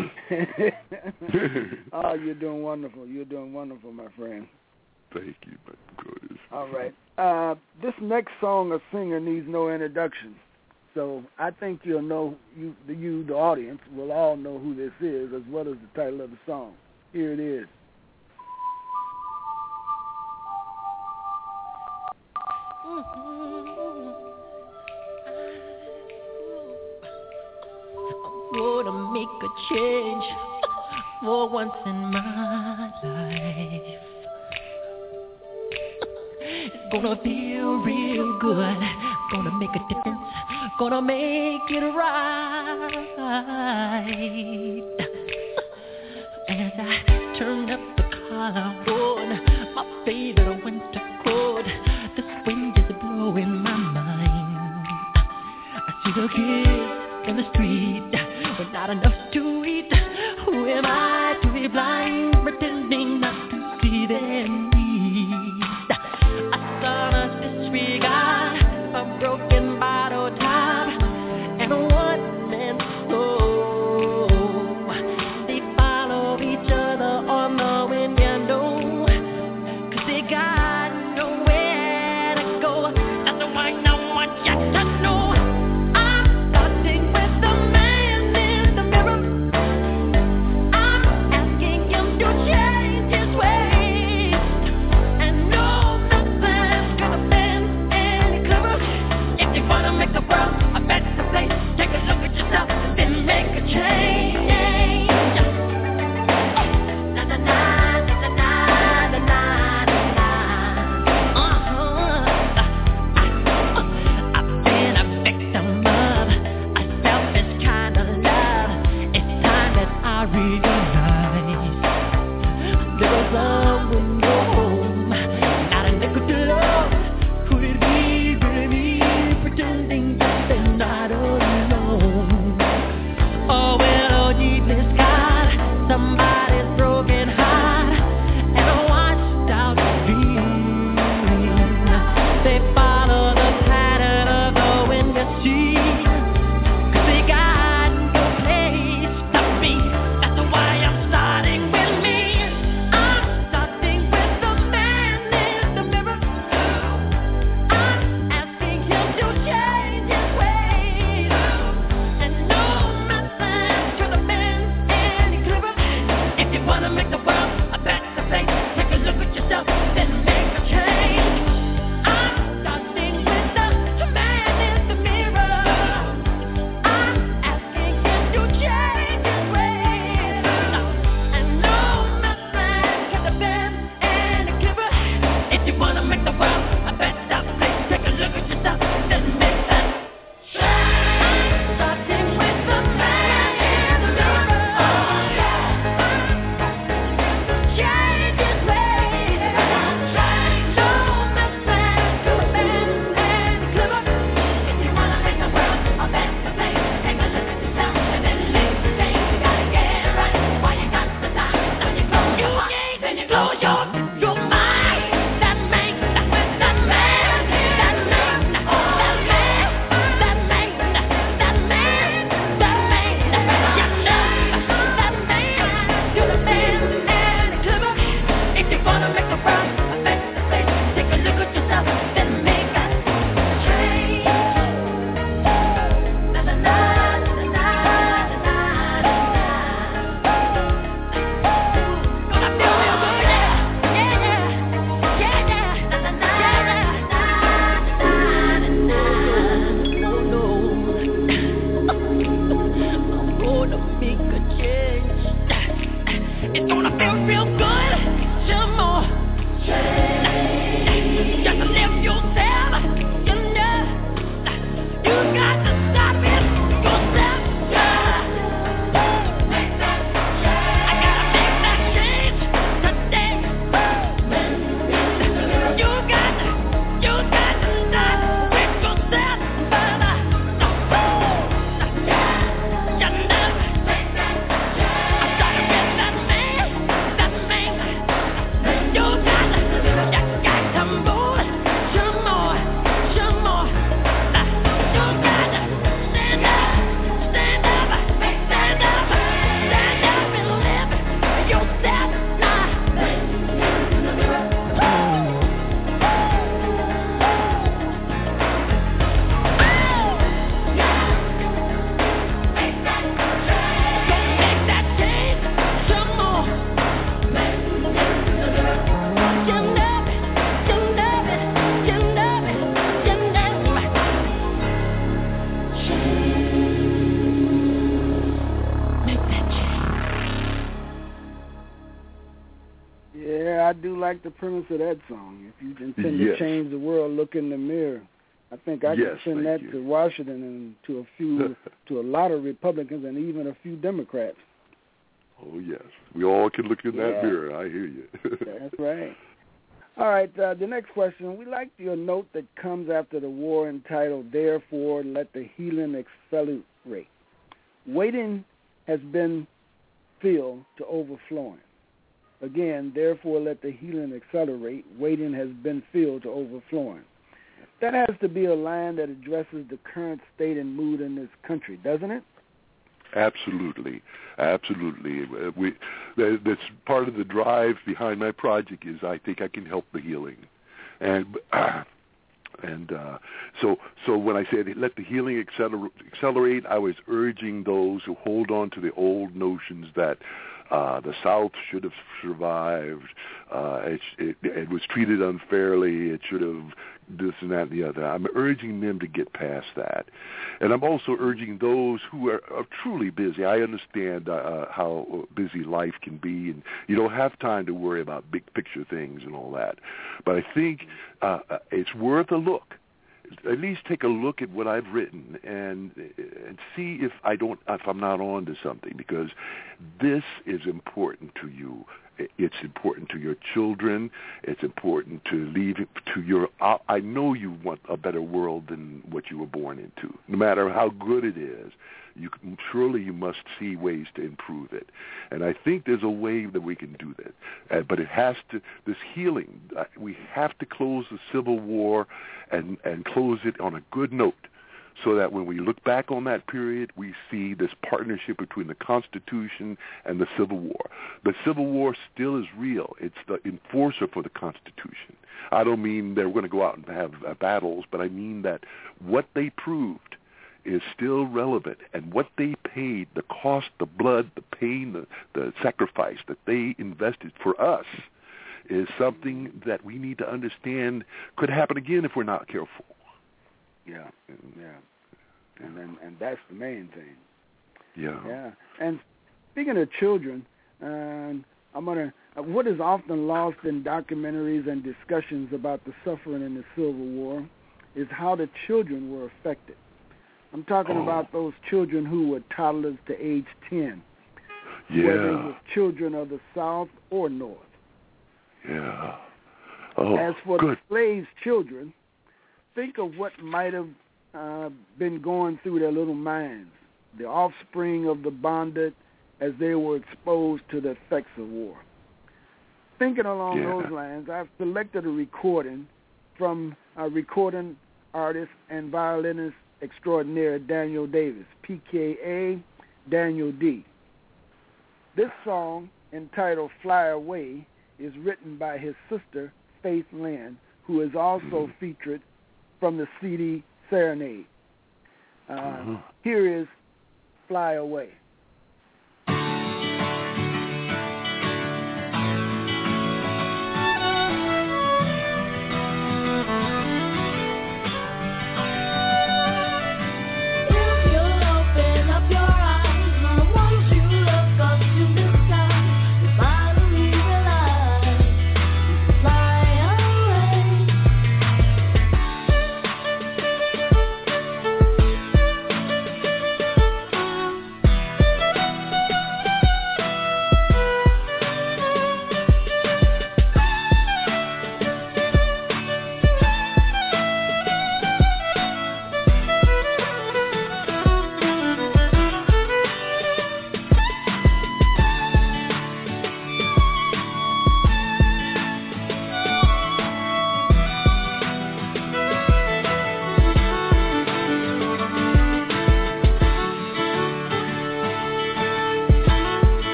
oh, you're doing wonderful. You're doing wonderful, my friend. Thank you, my brothers. All right. Uh, this next song or singer needs no introduction, so I think you'll know, you, the, you, the audience, will all know who this is, as well as the title of the song. Here it is. I'm gonna make a change for once in my life. It's gonna feel real good, gonna make a difference, gonna make it right. As I turn up the collar on my favorite winter coat, this wind is blowing my mind. I see the kids in the street with not enough to eat. Who am I to be blind, pretending not to see them? Disregard a broken bottle top and a one-man soul. I do like the premise of that song. If you intend yes. to change the world, look in the mirror. I think I yes, could send that you. to Washington and to a few, to a lot of Republicans and even a few Democrats. Oh, yes. We all can look in yeah. that mirror. I hear you. That's right. All right, uh, the next question. We like your note that comes after the war entitled, Therefore, Let the Healing Accelerate. Waiting has been filled to overflowing. Again, therefore, let the healing accelerate. Waiting has been filled to overflowing. That has to be a line that addresses the current state and mood in this country, doesn't it? Absolutely, absolutely. We, that's part of the drive behind my project is I think I can help the healing, and uh, and uh, so so when I said let the healing acceler- accelerate, I was urging those who hold on to the old notions that uh, the South should have survived, uh, it, it, it was treated unfairly, it should have this and that and the other. I'm urging them to get past that. And I'm also urging those who are, are truly busy. I understand uh, how busy life can be, and you don't have time to worry about big picture things and all that. But I think uh, it's worth a look. At least take a look at what I've written and and see if I don't if I'm not on to something, because this is important to you. It's important to your children. It's important to leave it to your. I know you want a better world than what you were born into. No matter how good it is, you surely you must see ways to improve it. And I think there's a way that we can do that. Uh, but it has to, this healing, uh, we have to close the Civil War and, and close it on a good note, so that when we look back on that period, we see this partnership between the Constitution and the Civil War. The Civil War still is real. It's the enforcer for the Constitution. I don't mean they're going to go out and have uh, battles, but I mean that what they proved is still relevant, and what they paid, the cost, the blood, the pain, the, the sacrifice that they invested for us is something that we need to understand could happen again if we're not careful. Yeah, yeah, and and, and that's the main thing. Yeah, yeah. And speaking of children, uh, I'm gonna. Uh, what is often lost in documentaries and discussions about the suffering in the Civil War is how the children were affected. I'm talking oh. about those children who were toddlers to age ten, yeah. whether they were children of the South or North. Yeah. Oh, As for good. the slaves' children, think of what might have uh, been going through their little minds, the offspring of the bonded as they were exposed to the effects of war. Thinking along yeah. those lines, I've selected a recording from a recording artist and violinist extraordinaire Daniel Davis, P K A Daniel D. This song, entitled Fly Away, is written by his sister, Faith Lynn, who is also mm-hmm. featured from the C D Serenade. Uh, mm-hmm. Here is Fly Away.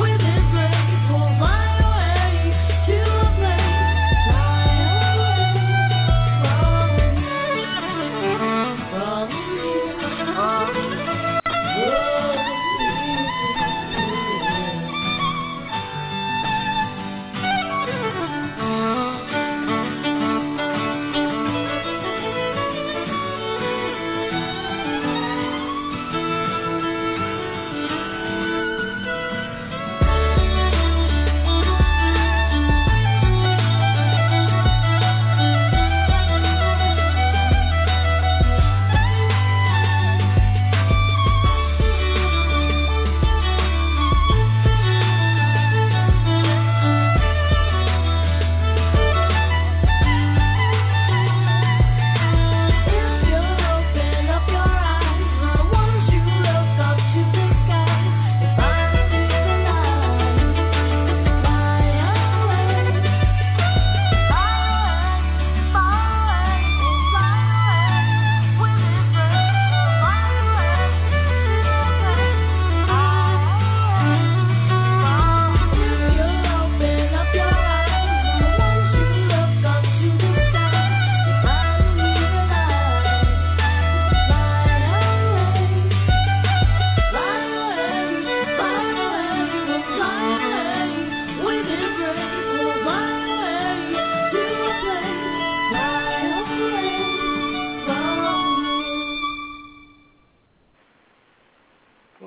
Fly away.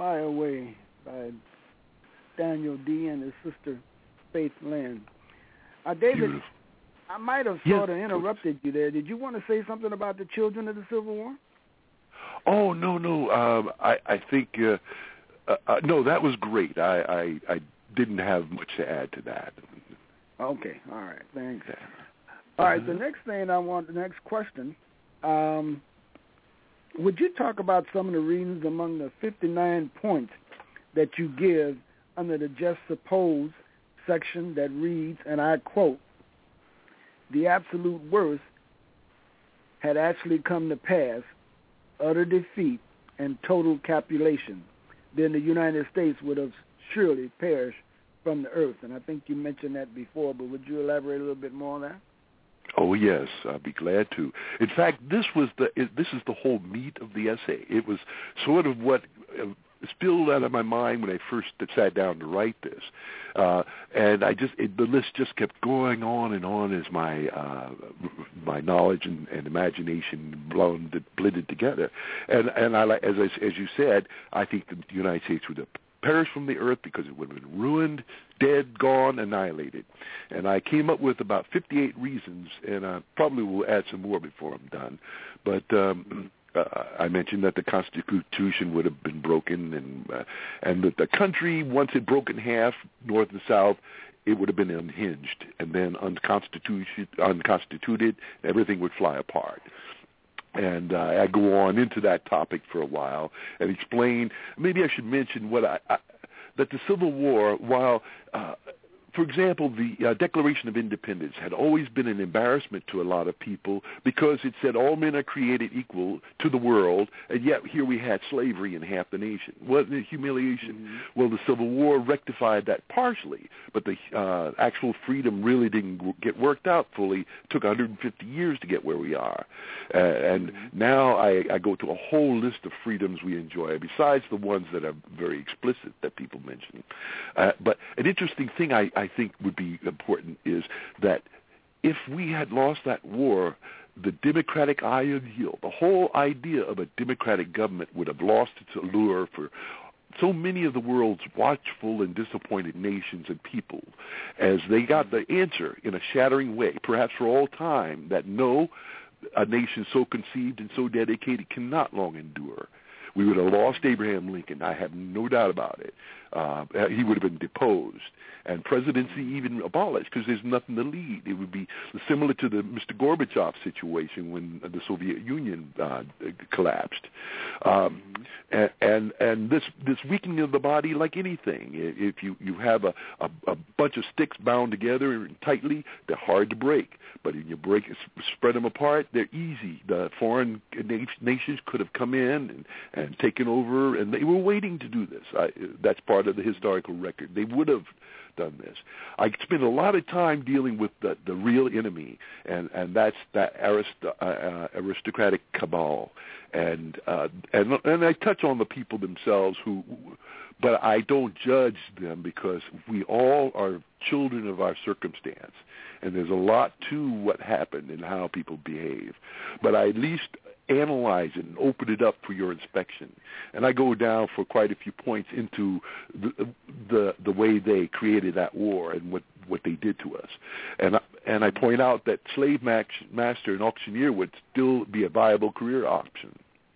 Fly Away by Daniel D. and his sister Faith Lynn. Uh, David, Beautiful. I might have Yes, sort of interrupted you there. Did you want to say something about the children of the Civil War? Oh, no, no. Um, I, I think, uh, uh, uh, no, that was great. I, I, I didn't have much to add to that. Okay, all right, thanks. Yeah. All right, the next thing I want, the next question, um, would you talk about some of the reasons among the fifty-nine points that you give under the Just Suppose section that reads, and I quote, the absolute worst had actually come to pass, utter defeat and total capitulation, then the United States would have surely perished from the earth. And I think you mentioned that before, but would you elaborate a little bit more on that? Oh, yes, I'd be glad to. In fact, this was the it, this is the whole meat of the essay. It was sort of what uh, spilled out of my mind when I first sat down to write this, uh, and I just it, the list just kept going on and on as my uh, my knowledge and, and imagination blended, blended together. And and I as I, as you said, I think the United States would have perished from the earth because it would have been ruined, dead, gone, annihilated. And I came up with about fifty-eight reasons, and I probably will add some more before I'm done. But um, uh, I mentioned that the Constitution would have been broken, and uh, and that the country, once it broke in half, north and south, it would have been unhinged, and then unconstituted, unconstituted, everything would fly apart. And uh, I go on into that topic for a while and explain. Maybe I should mention what I, I that the Civil War, while uh, for example, the uh, Declaration of Independence had always been an embarrassment to a lot of people because it said all men are created equal to the world, and yet here we had slavery in half the nation. Wasn't it humiliation? Mm-hmm. Well, the Civil War rectified that partially, but the uh, actual freedom really didn't get worked out fully. It took one hundred fifty years to get where we are. Uh, and mm-hmm. now I, I go to a whole list of freedoms we enjoy, besides the ones that are very explicit that people mention. Uh, but an interesting thing I, I think would be important is that if we had lost that war, the democratic ideal, the whole idea of a democratic government would have lost its allure for so many of the world's watchful and disappointed nations and people, as they got the answer in a shattering way, perhaps for all time, that no, a nation so conceived and so dedicated cannot long endure. We would have lost Abraham Lincoln. I have no doubt about it. Uh, he would have been deposed, and presidency even abolished because there's nothing to lead. It would be similar to the Mister Gorbachev situation when the Soviet Union uh, collapsed. Um, and, and and this this weakening of the body, like anything, if you, you have a, a, a bunch of sticks bound together tightly, they're hard to break. But if you break, spread them apart, they're easy. The foreign nations could have come in and, and taken over, and they were waiting to do this. I, that's part of the historical record. They would have done this. I spent a lot of time dealing with the, the real enemy, and, and that's that arist, uh, aristocratic cabal. And, uh, and and I touch on the people themselves who, but I don't judge them because we all are children of our circumstance. And there's a lot to what happened and how people behave. But I at least analyze it and open it up for your inspection. And I go down for quite a few points into the the, the way they created that war and what, what they did to us. And, and I point out that slave master and auctioneer would still be a viable career option.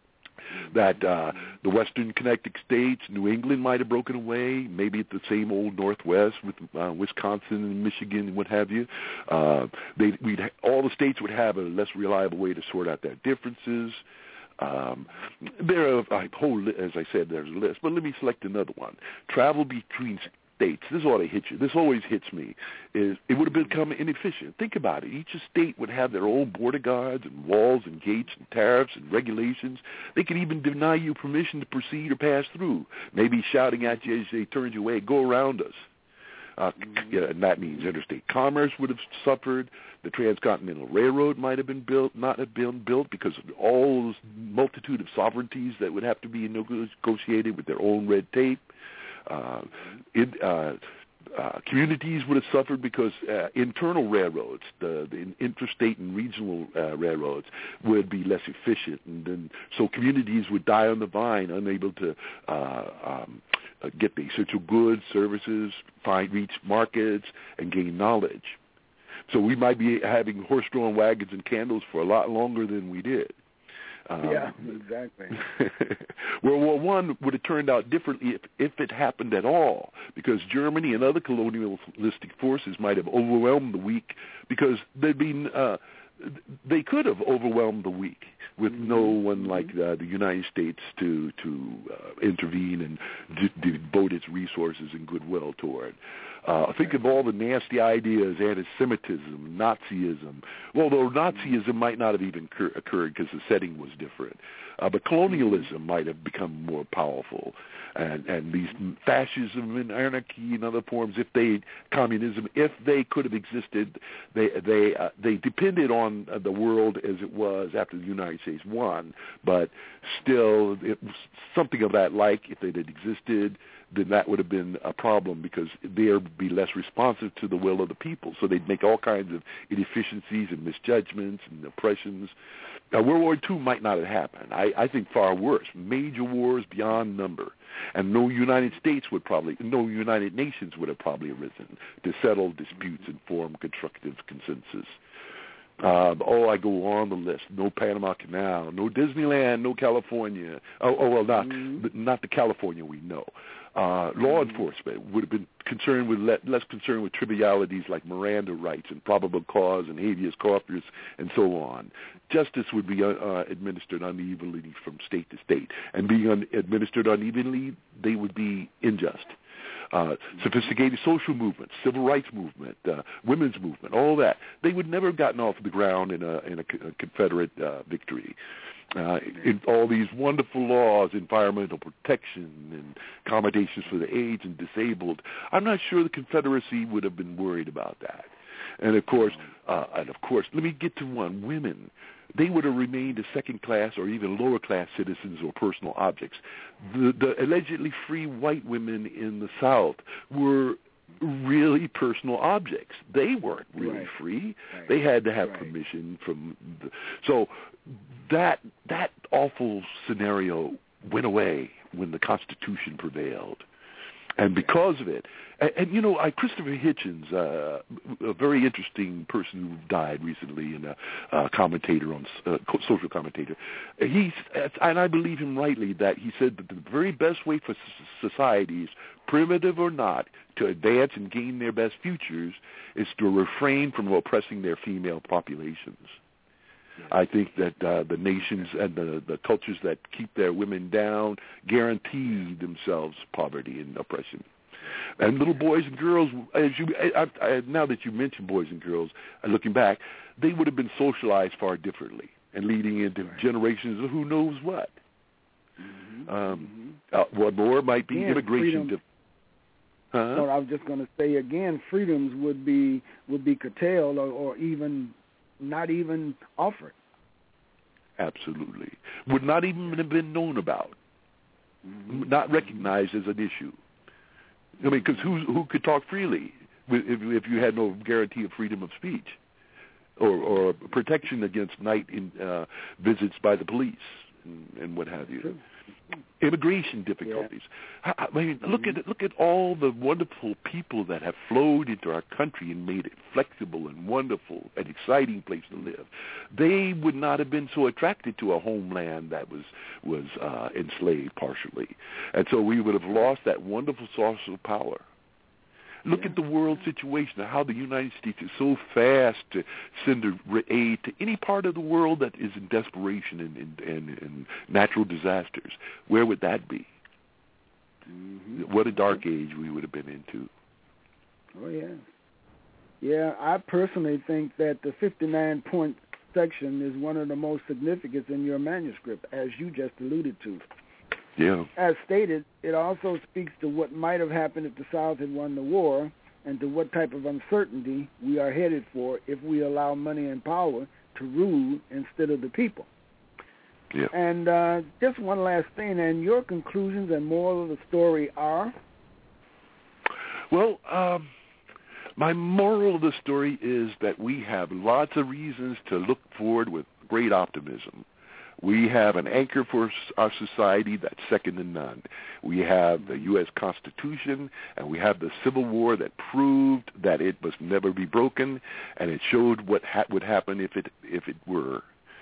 That uh, the Western Connecticut states, New England might have broken away, maybe the same old Northwest with uh, Wisconsin and Michigan and what have you. Uh, they, we'd ha- all the states would have a less reliable way to sort out their differences. Um, there are a whole, li- as I said, there's a list, but let me select another one. Travel between states. This ought to hit you. This always hits me. Is it would have become inefficient. Think about it. Each state would have their own border guards and walls and gates and tariffs and regulations. They could even deny you permission to proceed or pass through, maybe shouting at you as they turn you away, go around us. Uh, yeah, and that means interstate commerce would have suffered. The Transcontinental Railroad might have been built, not have been built because of all those multitude of sovereignties that would have to be negotiated with their own red tape. Uh, it, uh, uh, communities would have suffered because uh, internal railroads, the, the interstate and regional uh, railroads, would be less efficient, and then so communities would die on the vine, unable to uh, um, uh, get the essential goods, services, find reach markets, and gain knowledge. So we might be having horse-drawn wagons and candles for a lot longer than we did. Um, yeah, exactly. World War One would have turned out differently if, if it happened at all, because Germany and other colonialistic forces might have overwhelmed the weak, because they'd been uh, they could have overwhelmed the weak with mm-hmm. no one like uh, the United States to to uh, intervene and d- devote its resources and goodwill toward. Uh, think of all the nasty ideas, anti-Semitism, Nazism. Well, though Nazism might not have even cur- occurred because the setting was different. Uh, but colonialism might have become more powerful. And, and these fascism and anarchy and other forms, if they, communism, if they could have existed, they they uh, they depended on uh, the world as it was after the United States won. But still, it was something of that like, if they had existed, then that would have been a problem, because they would be less responsive to the will of the people. So they'd make all kinds of inefficiencies and misjudgments and oppressions. Now, World War Two might not have happened. I, I think far worse. Major wars beyond number. And no United States would probably, no United Nations would have probably arisen to settle disputes and form constructive consensus. Uh, oh, I go on the list. No Panama Canal, no Disneyland, no California. Oh, oh well, not mm-hmm. not the California we know. Uh, law mm-hmm. enforcement would have been concerned with le- less concerned with trivialities like Miranda rights and probable cause and habeas corpus and so on. Justice would be uh, uh, administered unevenly from state to state, and being un- administered unevenly, they would be unjust. Uh, sophisticated social movements, civil rights movement, uh, women's movement, all that, they would never have gotten off the ground in a, in a, a Confederate uh, victory. Uh, in all these wonderful laws, environmental protection and accommodations for the aged and disabled, I'm not sure the Confederacy would have been worried about that. And of course, uh, and of course, let me get to one, women. They would have remained as second-class or even lower-class citizens or personal objects. The, the allegedly free white women in the South were really personal objects. They weren't really right. free. Right. They had to have right. permission from the, so that that awful scenario went away when the Constitution prevailed. And because of it, and, and you know, I, Christopher Hitchens, uh, a very interesting person who died recently, and a, a commentator on uh, social commentator, he's, and I believe him rightly, that he said that the very best way for societies, primitive or not, to advance and gain their best futures is to refrain from oppressing their female populations. I think that uh, the nations and the, the cultures that keep their women down guarantee themselves poverty and oppression. And little boys and girls, as you I, I, now that you mention boys and girls, uh, looking back, they would have been socialized far differently and leading into right. generations of who knows what. Mm-hmm. Um, mm-hmm. Uh, what more might be yeah, immigration. To, huh? No, I was just going to say again, freedoms would be would be curtailed or, or even. Not even offered. Absolutely. Would not even have been known about. Mm-hmm. Not recognized as an issue. I mean, because who, who could talk freely if, if you had no guarantee of freedom of speech or, or protection against night in, uh, visits by the police and, and what have you? True. Immigration difficulties. Yeah. I mean, look mm-hmm. at look at all the wonderful people that have flowed into our country and made it flexible and wonderful, an exciting place to live. They would not have been so attracted to a homeland that was was uh, enslaved partially, and so we would have lost that wonderful source of power. Look yeah. at the world situation, how the United States is so fast to send aid to any part of the world that is in desperation and, and, and, and natural disasters. Where would that be? Mm-hmm. What a dark age we would have been into. Oh, yeah. Yeah, I personally think that the fifty-nine point section is one of the most significant in your manuscript, as you just alluded to. Yeah. As stated, it also speaks to what might have happened if the South had won the war and to what type of uncertainty we are headed for if we allow money and power to rule instead of the people. Yeah. And uh, just one last thing, and your conclusions and moral of the story are? Well, um, my moral of the story is that we have lots of reasons to look forward with great optimism. We have an anchor for our society that's second to none. We have the U S Constitution, and we have the Civil War that proved that it must never be broken, and it showed what ha- would happen if it if it were.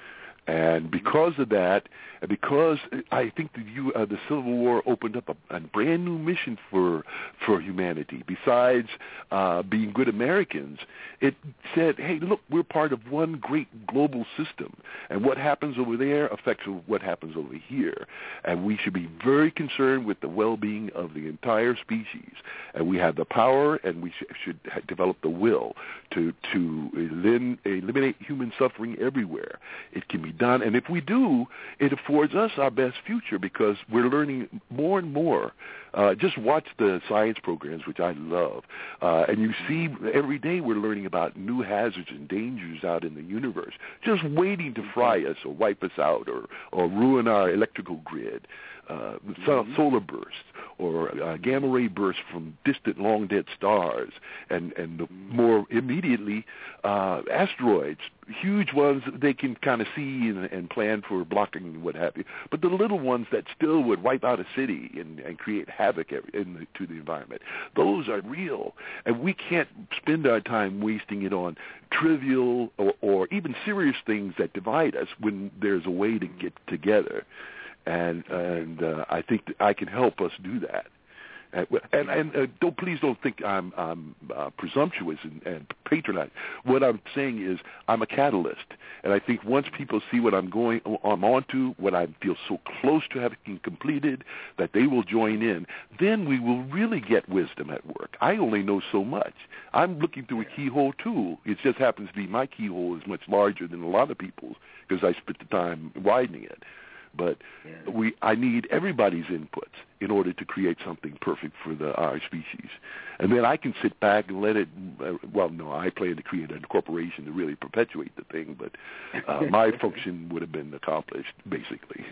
And because of that, and because I think the, U, uh, the Civil War opened up a, a brand new mission for for humanity, besides uh, being good Americans, it said, hey, look, we're part of one great global system, and what happens over there affects what happens over here. And we should be very concerned with the well-being of the entire species. And we have the power, and we sh- should ha- develop the will to, to elim- eliminate human suffering everywhere. It can be done, and if we do, it affords us our best future because we're learning more and more. Uh, just watch the science programs, which I love, uh, and you see every day we're learning about new hazards and dangers out in the universe, just waiting to fry us or wipe us out or, or ruin our electrical grid. Uh, mm-hmm. Solar bursts or uh, gamma ray bursts from distant long dead stars, and and the more immediately uh, asteroids, huge ones they can kind of see and, and plan for blocking and what have you, but the little ones that still would wipe out a city and, and create havoc in the, to the environment, those are real, and we can't spend our time wasting it on trivial or, or even serious things that divide us when there's a way to get together. And and uh, I think that I can help us do that. And and, and uh, don't please don't think I'm I'm uh, presumptuous and, and patronizing. What I'm saying is I'm a catalyst, and I think once people see what I'm going I'm onto, what I feel so close to having completed, that they will join in. Then we will really get wisdom at work. I only know so much. I'm looking through a keyhole too. It just happens to be my keyhole is much larger than a lot of people's because I spent the time widening it. But yeah. we, I need everybody's inputs in order to create something perfect for the our species. And then I can sit back and let it, uh, well, no, I plan to create a corporation to really perpetuate the thing, but uh, my function would have been accomplished, basically.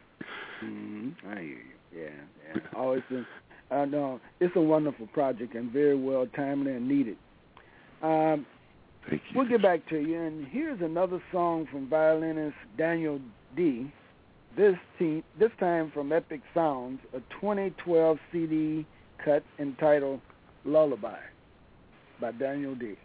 mm-hmm. I hear you. Yeah, yeah. Always been, uh, no, it's a wonderful project and very well timely and needed. Um, Thank you. We'll get back to you. And here's another song from violinist Daniel D., This team, this time from Epic Sounds, a twenty twelve C D cut entitled Lullaby by Daniel D.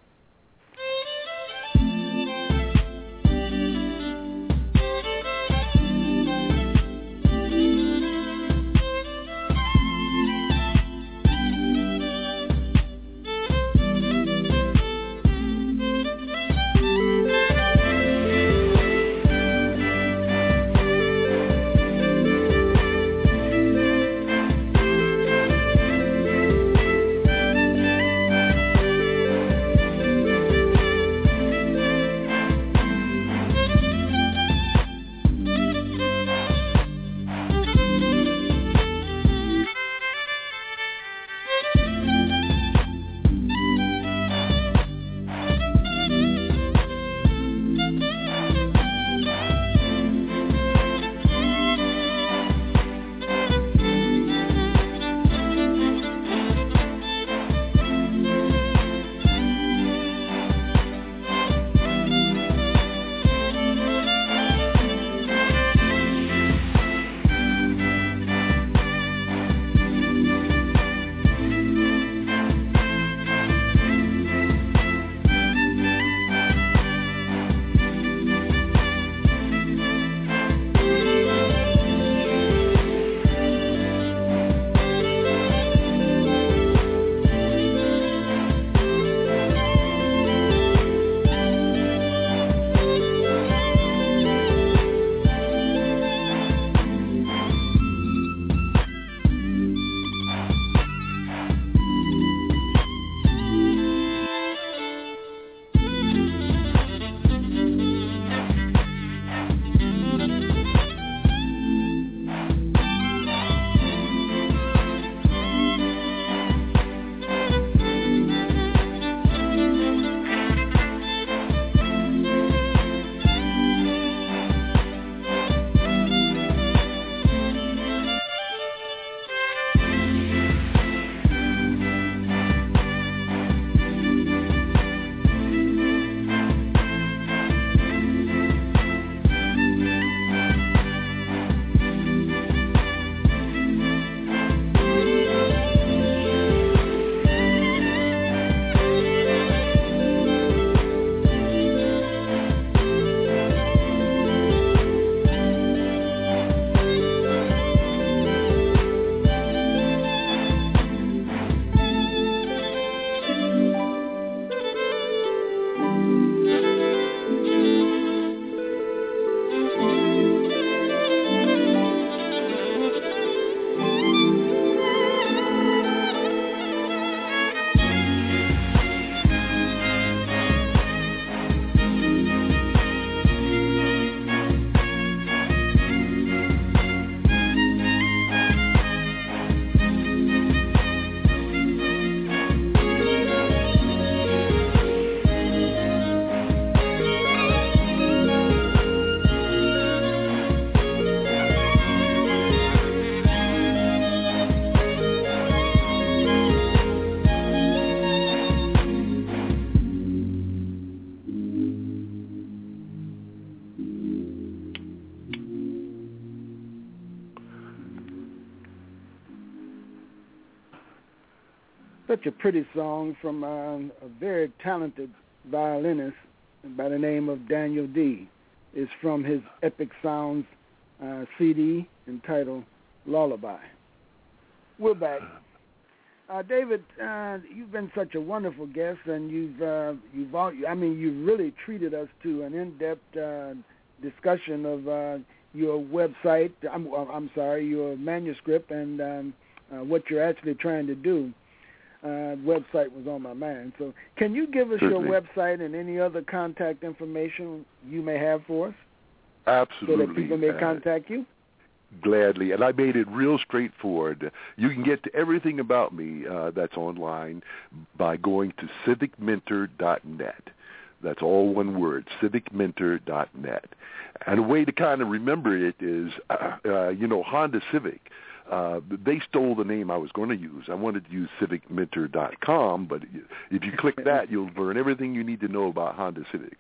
Such a pretty song from um, a very talented violinist by the name of Daniel D. It's from his Epic Sounds uh, C D entitled Lullaby. We're back. Uh, David, uh, you've been such a wonderful guest, and you've, uh, you've, all, I mean, you've really treated us to an in-depth uh, discussion of uh, your website. I'm, I'm sorry, your manuscript, and um, uh, what you're actually trying to do. Uh, website was on my mind. So, can you give us Certainly. your website and any other contact information you may have for us? Absolutely. So that people may contact you? Gladly, and I made it real straightforward. You can get to everything about me uh, that's online by going to civic mentor dot net. That's all one word, civic mentor dot net. And a way to kind of remember it is, uh, uh, you know, Honda Civic. Uh, they stole the name I was going to use. I wanted to use civic mentor dot com, but if you click that, you'll learn everything you need to know about Honda Civics.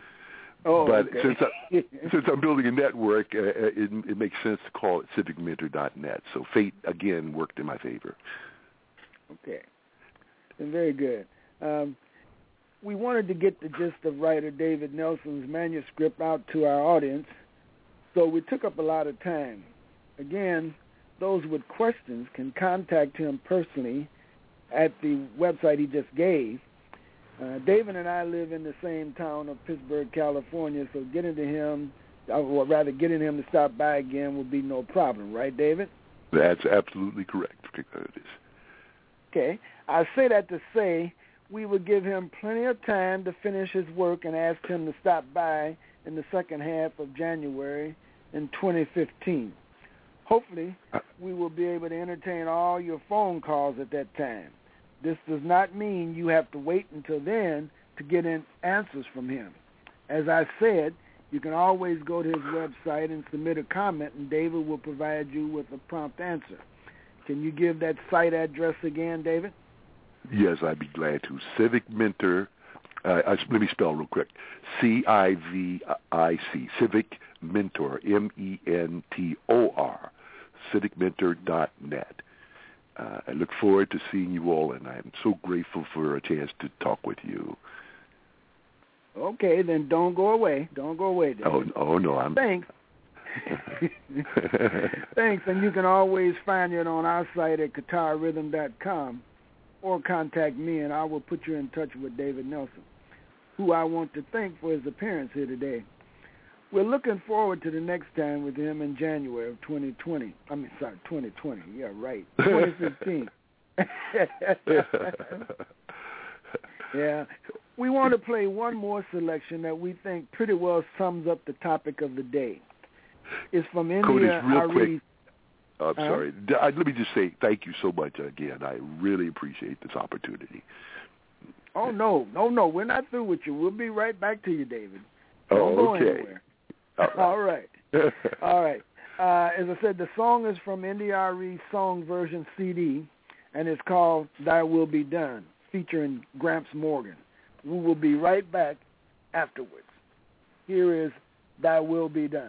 Oh, but okay. since, I, since I'm building a network, uh, it, it makes sense to call it civic mentor dot net. So fate, again, worked in my favor. Okay. Very good. Um, we wanted to get the gist of writer David Nelson's manuscript out to our audience, so we took up a lot of time. Again, those with questions can contact him personally at the website he just gave. Uh, David and I live in the same town of Pittsburgh, California, so getting to him, or rather getting him to stop by again would be no problem, right, David? That's absolutely correct. It is. Okay. I say that to say we would give him plenty of time to finish his work and ask him to stop by in the second half of January in twenty fifteen. Hopefully, we will be able to entertain all your phone calls at that time. This does not mean you have to wait until then to get in answers from him. As I said, you can always go to his website and submit a comment, and David will provide you with a prompt answer. Can you give that site address again, David? Yes, I'd be glad to. Civic Mentor, uh, let me spell real quick, C I V I C, Civic Mentor, M E N T O R, civic mentor dot net. Uh, I look forward to seeing you all, and I'm so grateful for a chance to talk with you. Okay, then don't go away. Don't go away, David. Oh, oh no, I'm... Thanks. Thanks, and you can always find it on our site at guitar rhythm dot com or contact me, and I will put you in touch with David Nelson, who I want to thank for his appearance here today. We're looking forward to the next time with him in January of twenty twenty. I mean, sorry, twenty twenty. Yeah, right. twenty fifteen. Yeah. We want to play one more selection that we think pretty well sums up the topic of the day. It's from India. Codis, real Ari. quick. I'm Uh-huh. sorry. Let me just say thank you so much again. I really appreciate this opportunity. Oh, no. No, no. We're not through with you. We'll be right back to you, David. Don't go Oh, okay. anywhere. All right. All right. Uh, as I said, the song is from N D R E Song Version C D, and it's called Thy Will Be Done, featuring Gramps Morgan. We will be right back afterwards. Here is Thy Will Be Done.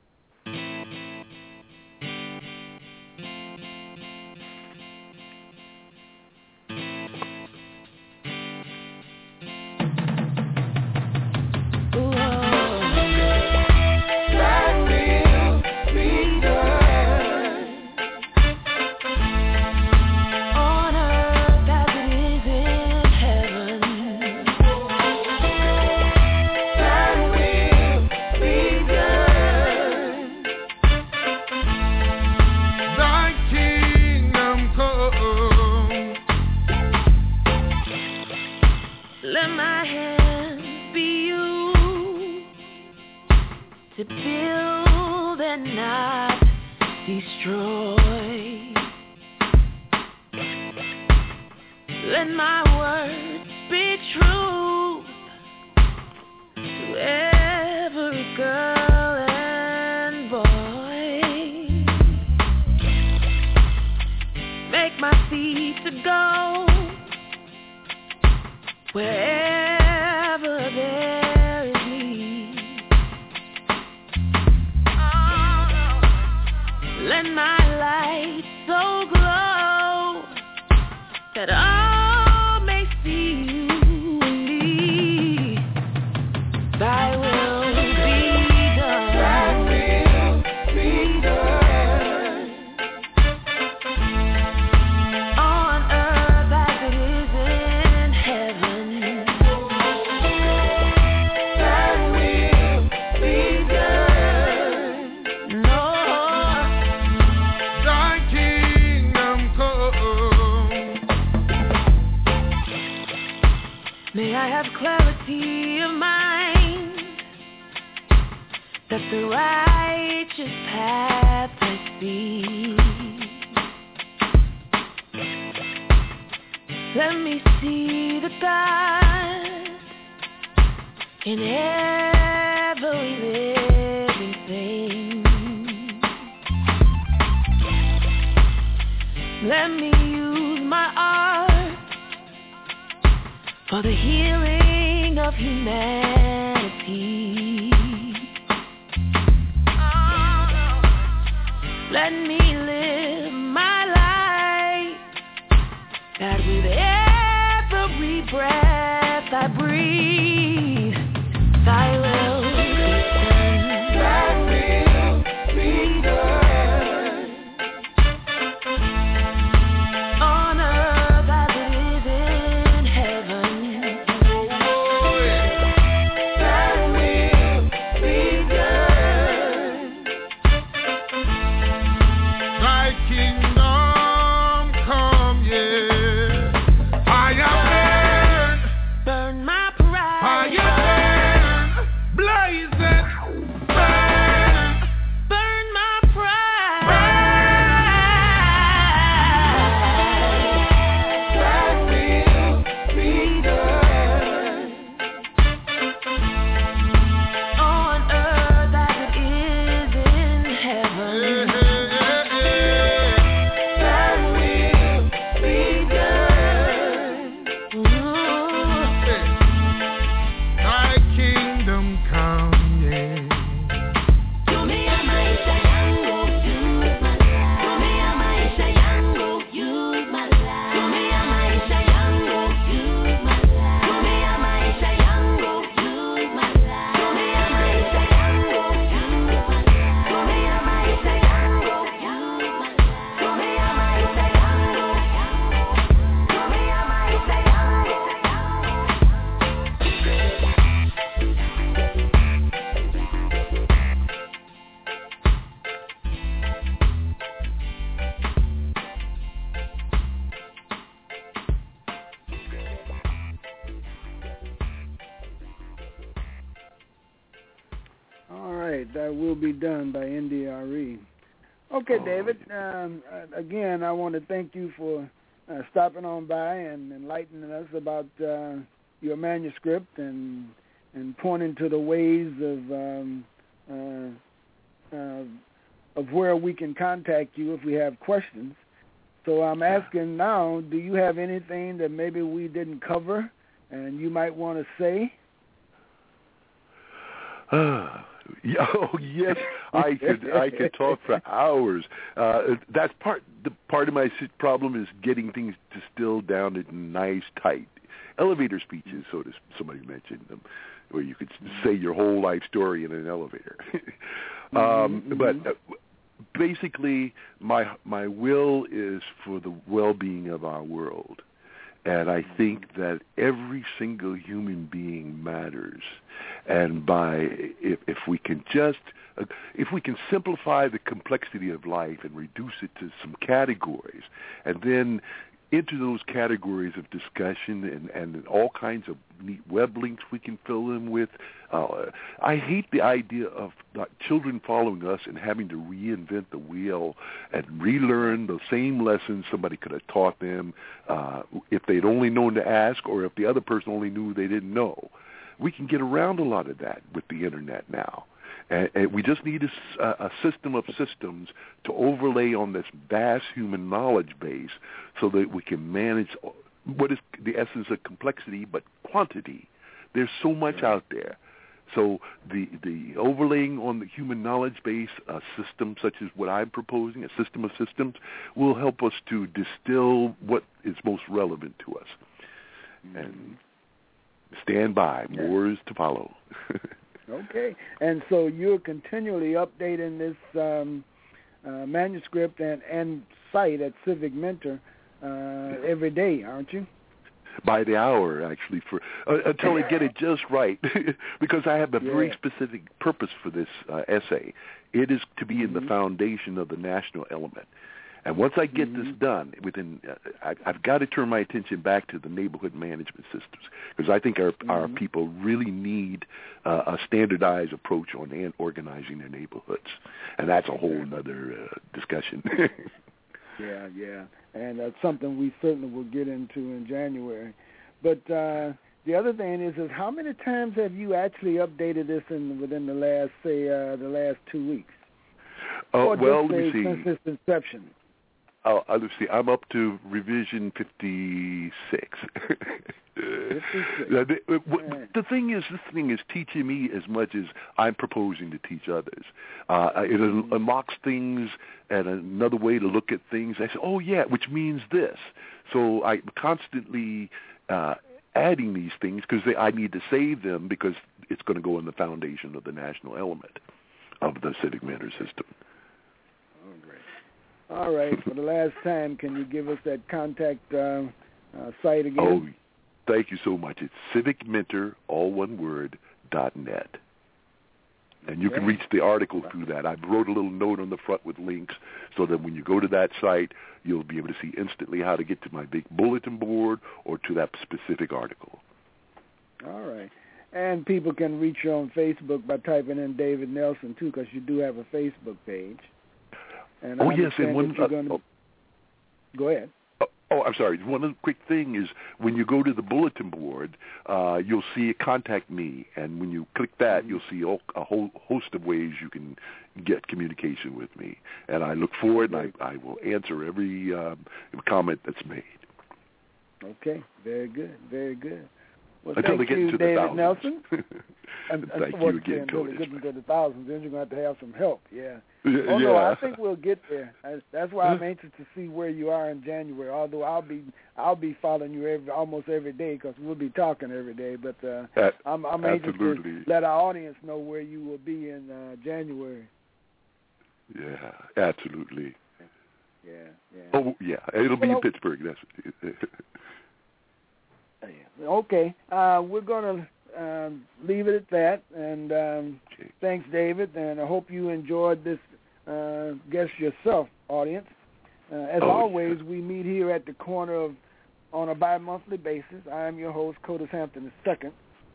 To build and not destroy. Let my words be true to every girl and boy. Make my feet to go wherever there is need. Let my light so glow that all intimacy of mind, that the righteous path must be. Let me see the God in every living thing. Let me use my art for the healing of humanity. Let me live my life, that with every breath I breathe, thy will be done. Thy will be done. On earth as it is in heaven. Thy will be done. Thy kingdom come, yeah. I am burn my pride. fire burn, blaze it, burn, Burn my pride. Thy will be done. On earth as it is in heaven. Thy will be done. Ooh. Thy kingdom come, yeah. Tumia maisha yangu, use my life. Tumia maisha yangu, use my life. Tumia maisha yangu, use my life. Tumia maisha yangu, use my life. Tumia maisha yangu, use my life. Tumia maisha yangu, use my life. Tumia maisha yangu, Tumia maisha yangu. All right, that will be done by N D R E. Okay, David. Um, uh, again, I want to thank you for uh, stopping on by and enlightening us about uh, your manuscript and and pointing to the ways of um, uh, uh, of where we can contact you if we have questions. So I'm asking now, do you have anything that maybe we didn't cover and you might want to say? Uh, yeah, oh yes, I could I could talk for hours. Uh, that's part the part of my si- problem is getting things distilled down into nice, tight elevator speeches. So to somebody mentioned them, where you could say your whole life story in an elevator. um, mm-hmm. But uh, basically, my my will is for the well-being of our world. And I think that every single human being matters. And by if, if we can just uh, if we can simplify the complexity of life and reduce it to some categories, and then into those categories of discussion and, and all kinds of neat web links we can fill them with. Uh, I hate the idea of not children following us and having to reinvent the wheel and relearn the same lessons somebody could have taught them uh, if they'd only known to ask, or if the other person only knew they didn't know. We can get around a lot of that with the Internet now. And, and we just need a, a system of systems to overlay on this vast human knowledge base so that we can manage what is the essence of complexity but quantity. There's so much out there. So the the overlaying on the human knowledge base, a system such as what I'm proposing, a system of systems, will help us to distill what is most relevant to us. And stand by. More is to follow. Okay, and so you're continually updating this um, uh, manuscript and, and site at Civic Mentor uh, every day, aren't you? By the hour, actually, for uh, until I get it just right, because I have a yeah. very specific purpose for this uh, essay. It is to be mm-hmm. in the foundation of the national element. And once I get mm-hmm. this done, within uh, I, I've got to turn my attention back to the neighborhood management systems, because I think our mm-hmm. our people really need uh, a standardized approach on an organizing their neighborhoods, and that's a whole other uh, discussion. yeah, yeah, and that's something we certainly will get into in January. But uh, the other thing is, is how many times have you actually updated this in within the last, say, uh, the last two weeks? Uh, or well, just let me say, see. Since its inception. Oh, uh, let's see. I'm up to revision fifty-six. fifty-six. the, the, the thing is, this thing is teaching me as much as I'm proposing to teach others. Uh, it mm-hmm. unlocks things and another way to look at things. I say, oh, yeah, which means this. So I'm constantly uh, adding these things because I need to save them, because it's going to go in the foundation of the national element of the civic mentor system. All right. For the last time, can you give us that contact uh, uh, site again? Oh, thank you so much. It's civic mentor, all one word, dot net. And you okay. can reach the article through that. I wrote a little note on the front with links so that when you go to that site, you'll be able to see instantly how to get to my big bulletin board or to that specific article. All right. And people can reach you on Facebook by typing in David Nelson, too, because you do have a Facebook page. And oh, I yes, and one... Uh, gonna... oh, go ahead. Oh, oh, I'm sorry. One other quick thing is when you go to the bulletin board, uh, you'll see Contact Me. And when you click that, mm-hmm. you'll see all, a whole host of ways you can get communication with me. And I look forward, and I, I will answer every um, comment that's made. Okay. Very good. Very good. Well, until thank they get you, into David the thousands. Nelson. and, and, thank and you again, again, until they Curtis. get into the thousands, then you're going to have to have some help. Yeah. Yeah. Oh no, yeah. I think we'll get there. That's why I'm anxious to see where you are in January. Although I'll be, I'll be following you every almost every day because we'll be talking every day. But uh, At, I'm, I'm anxious absolutely. to let our audience know where you will be in uh, January. Yeah, absolutely. Yeah, yeah. Oh yeah, it'll be well, in Pittsburgh. That's. Okay, uh, we're going to um, leave it at that. And um, okay. Thanks, David. And I hope you enjoyed this uh, guest yourself, audience. Uh, as oh, always, yeah. we meet here at the corner of on a bi-monthly basis. I am your host, Curtis Hampton the Second.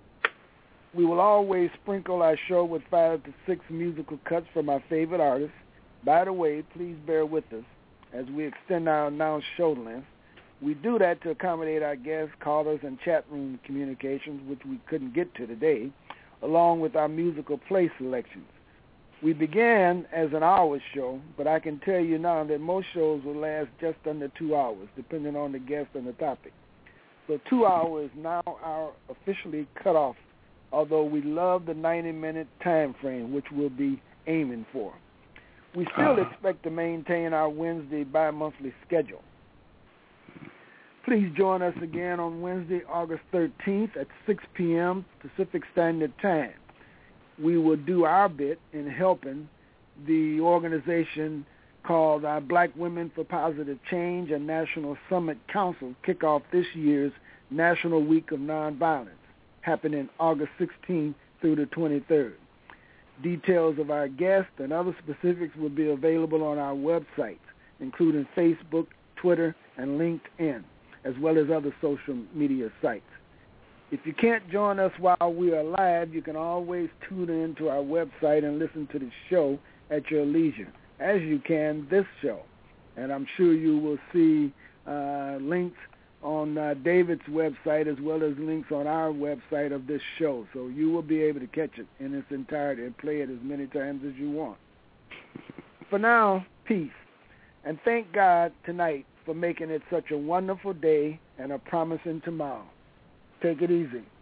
We will always sprinkle our show with five to six musical cuts from our favorite artists. By the way, please bear with us as we extend our announced show length. We do that to accommodate our guests, callers, and chat room communications, which we couldn't get to today, along with our musical play selections. We began as an hour show, but I can tell you now that most shows will last just under two hours, depending on the guest and the topic. So two hours is now our officially cutoff, although we love the ninety-minute time frame, which we'll be aiming for. We still uh. expect to maintain our Wednesday bi-monthly schedule. Please join us again on Wednesday, August thirteenth at six p.m. Pacific Standard Time. We will do our bit in helping the organization called uh, Black Women for Positive Change and National Summit Council kick off this year's National Week of Nonviolence, happening August sixteenth through the twenty-third. Details of our guests and other specifics will be available on our website, including Facebook, Twitter, and LinkedIn, as well as other social media sites. If you can't join us while we are live, you can always tune in to our website and listen to the show at your leisure, as you can this show. And I'm sure you will see uh, links on uh, David's website as well as links on our website of this show. So you will be able to catch it in its entirety and play it as many times as you want. For now, peace. And thank God tonight for making it such a wonderful day and a promising tomorrow. Take it easy.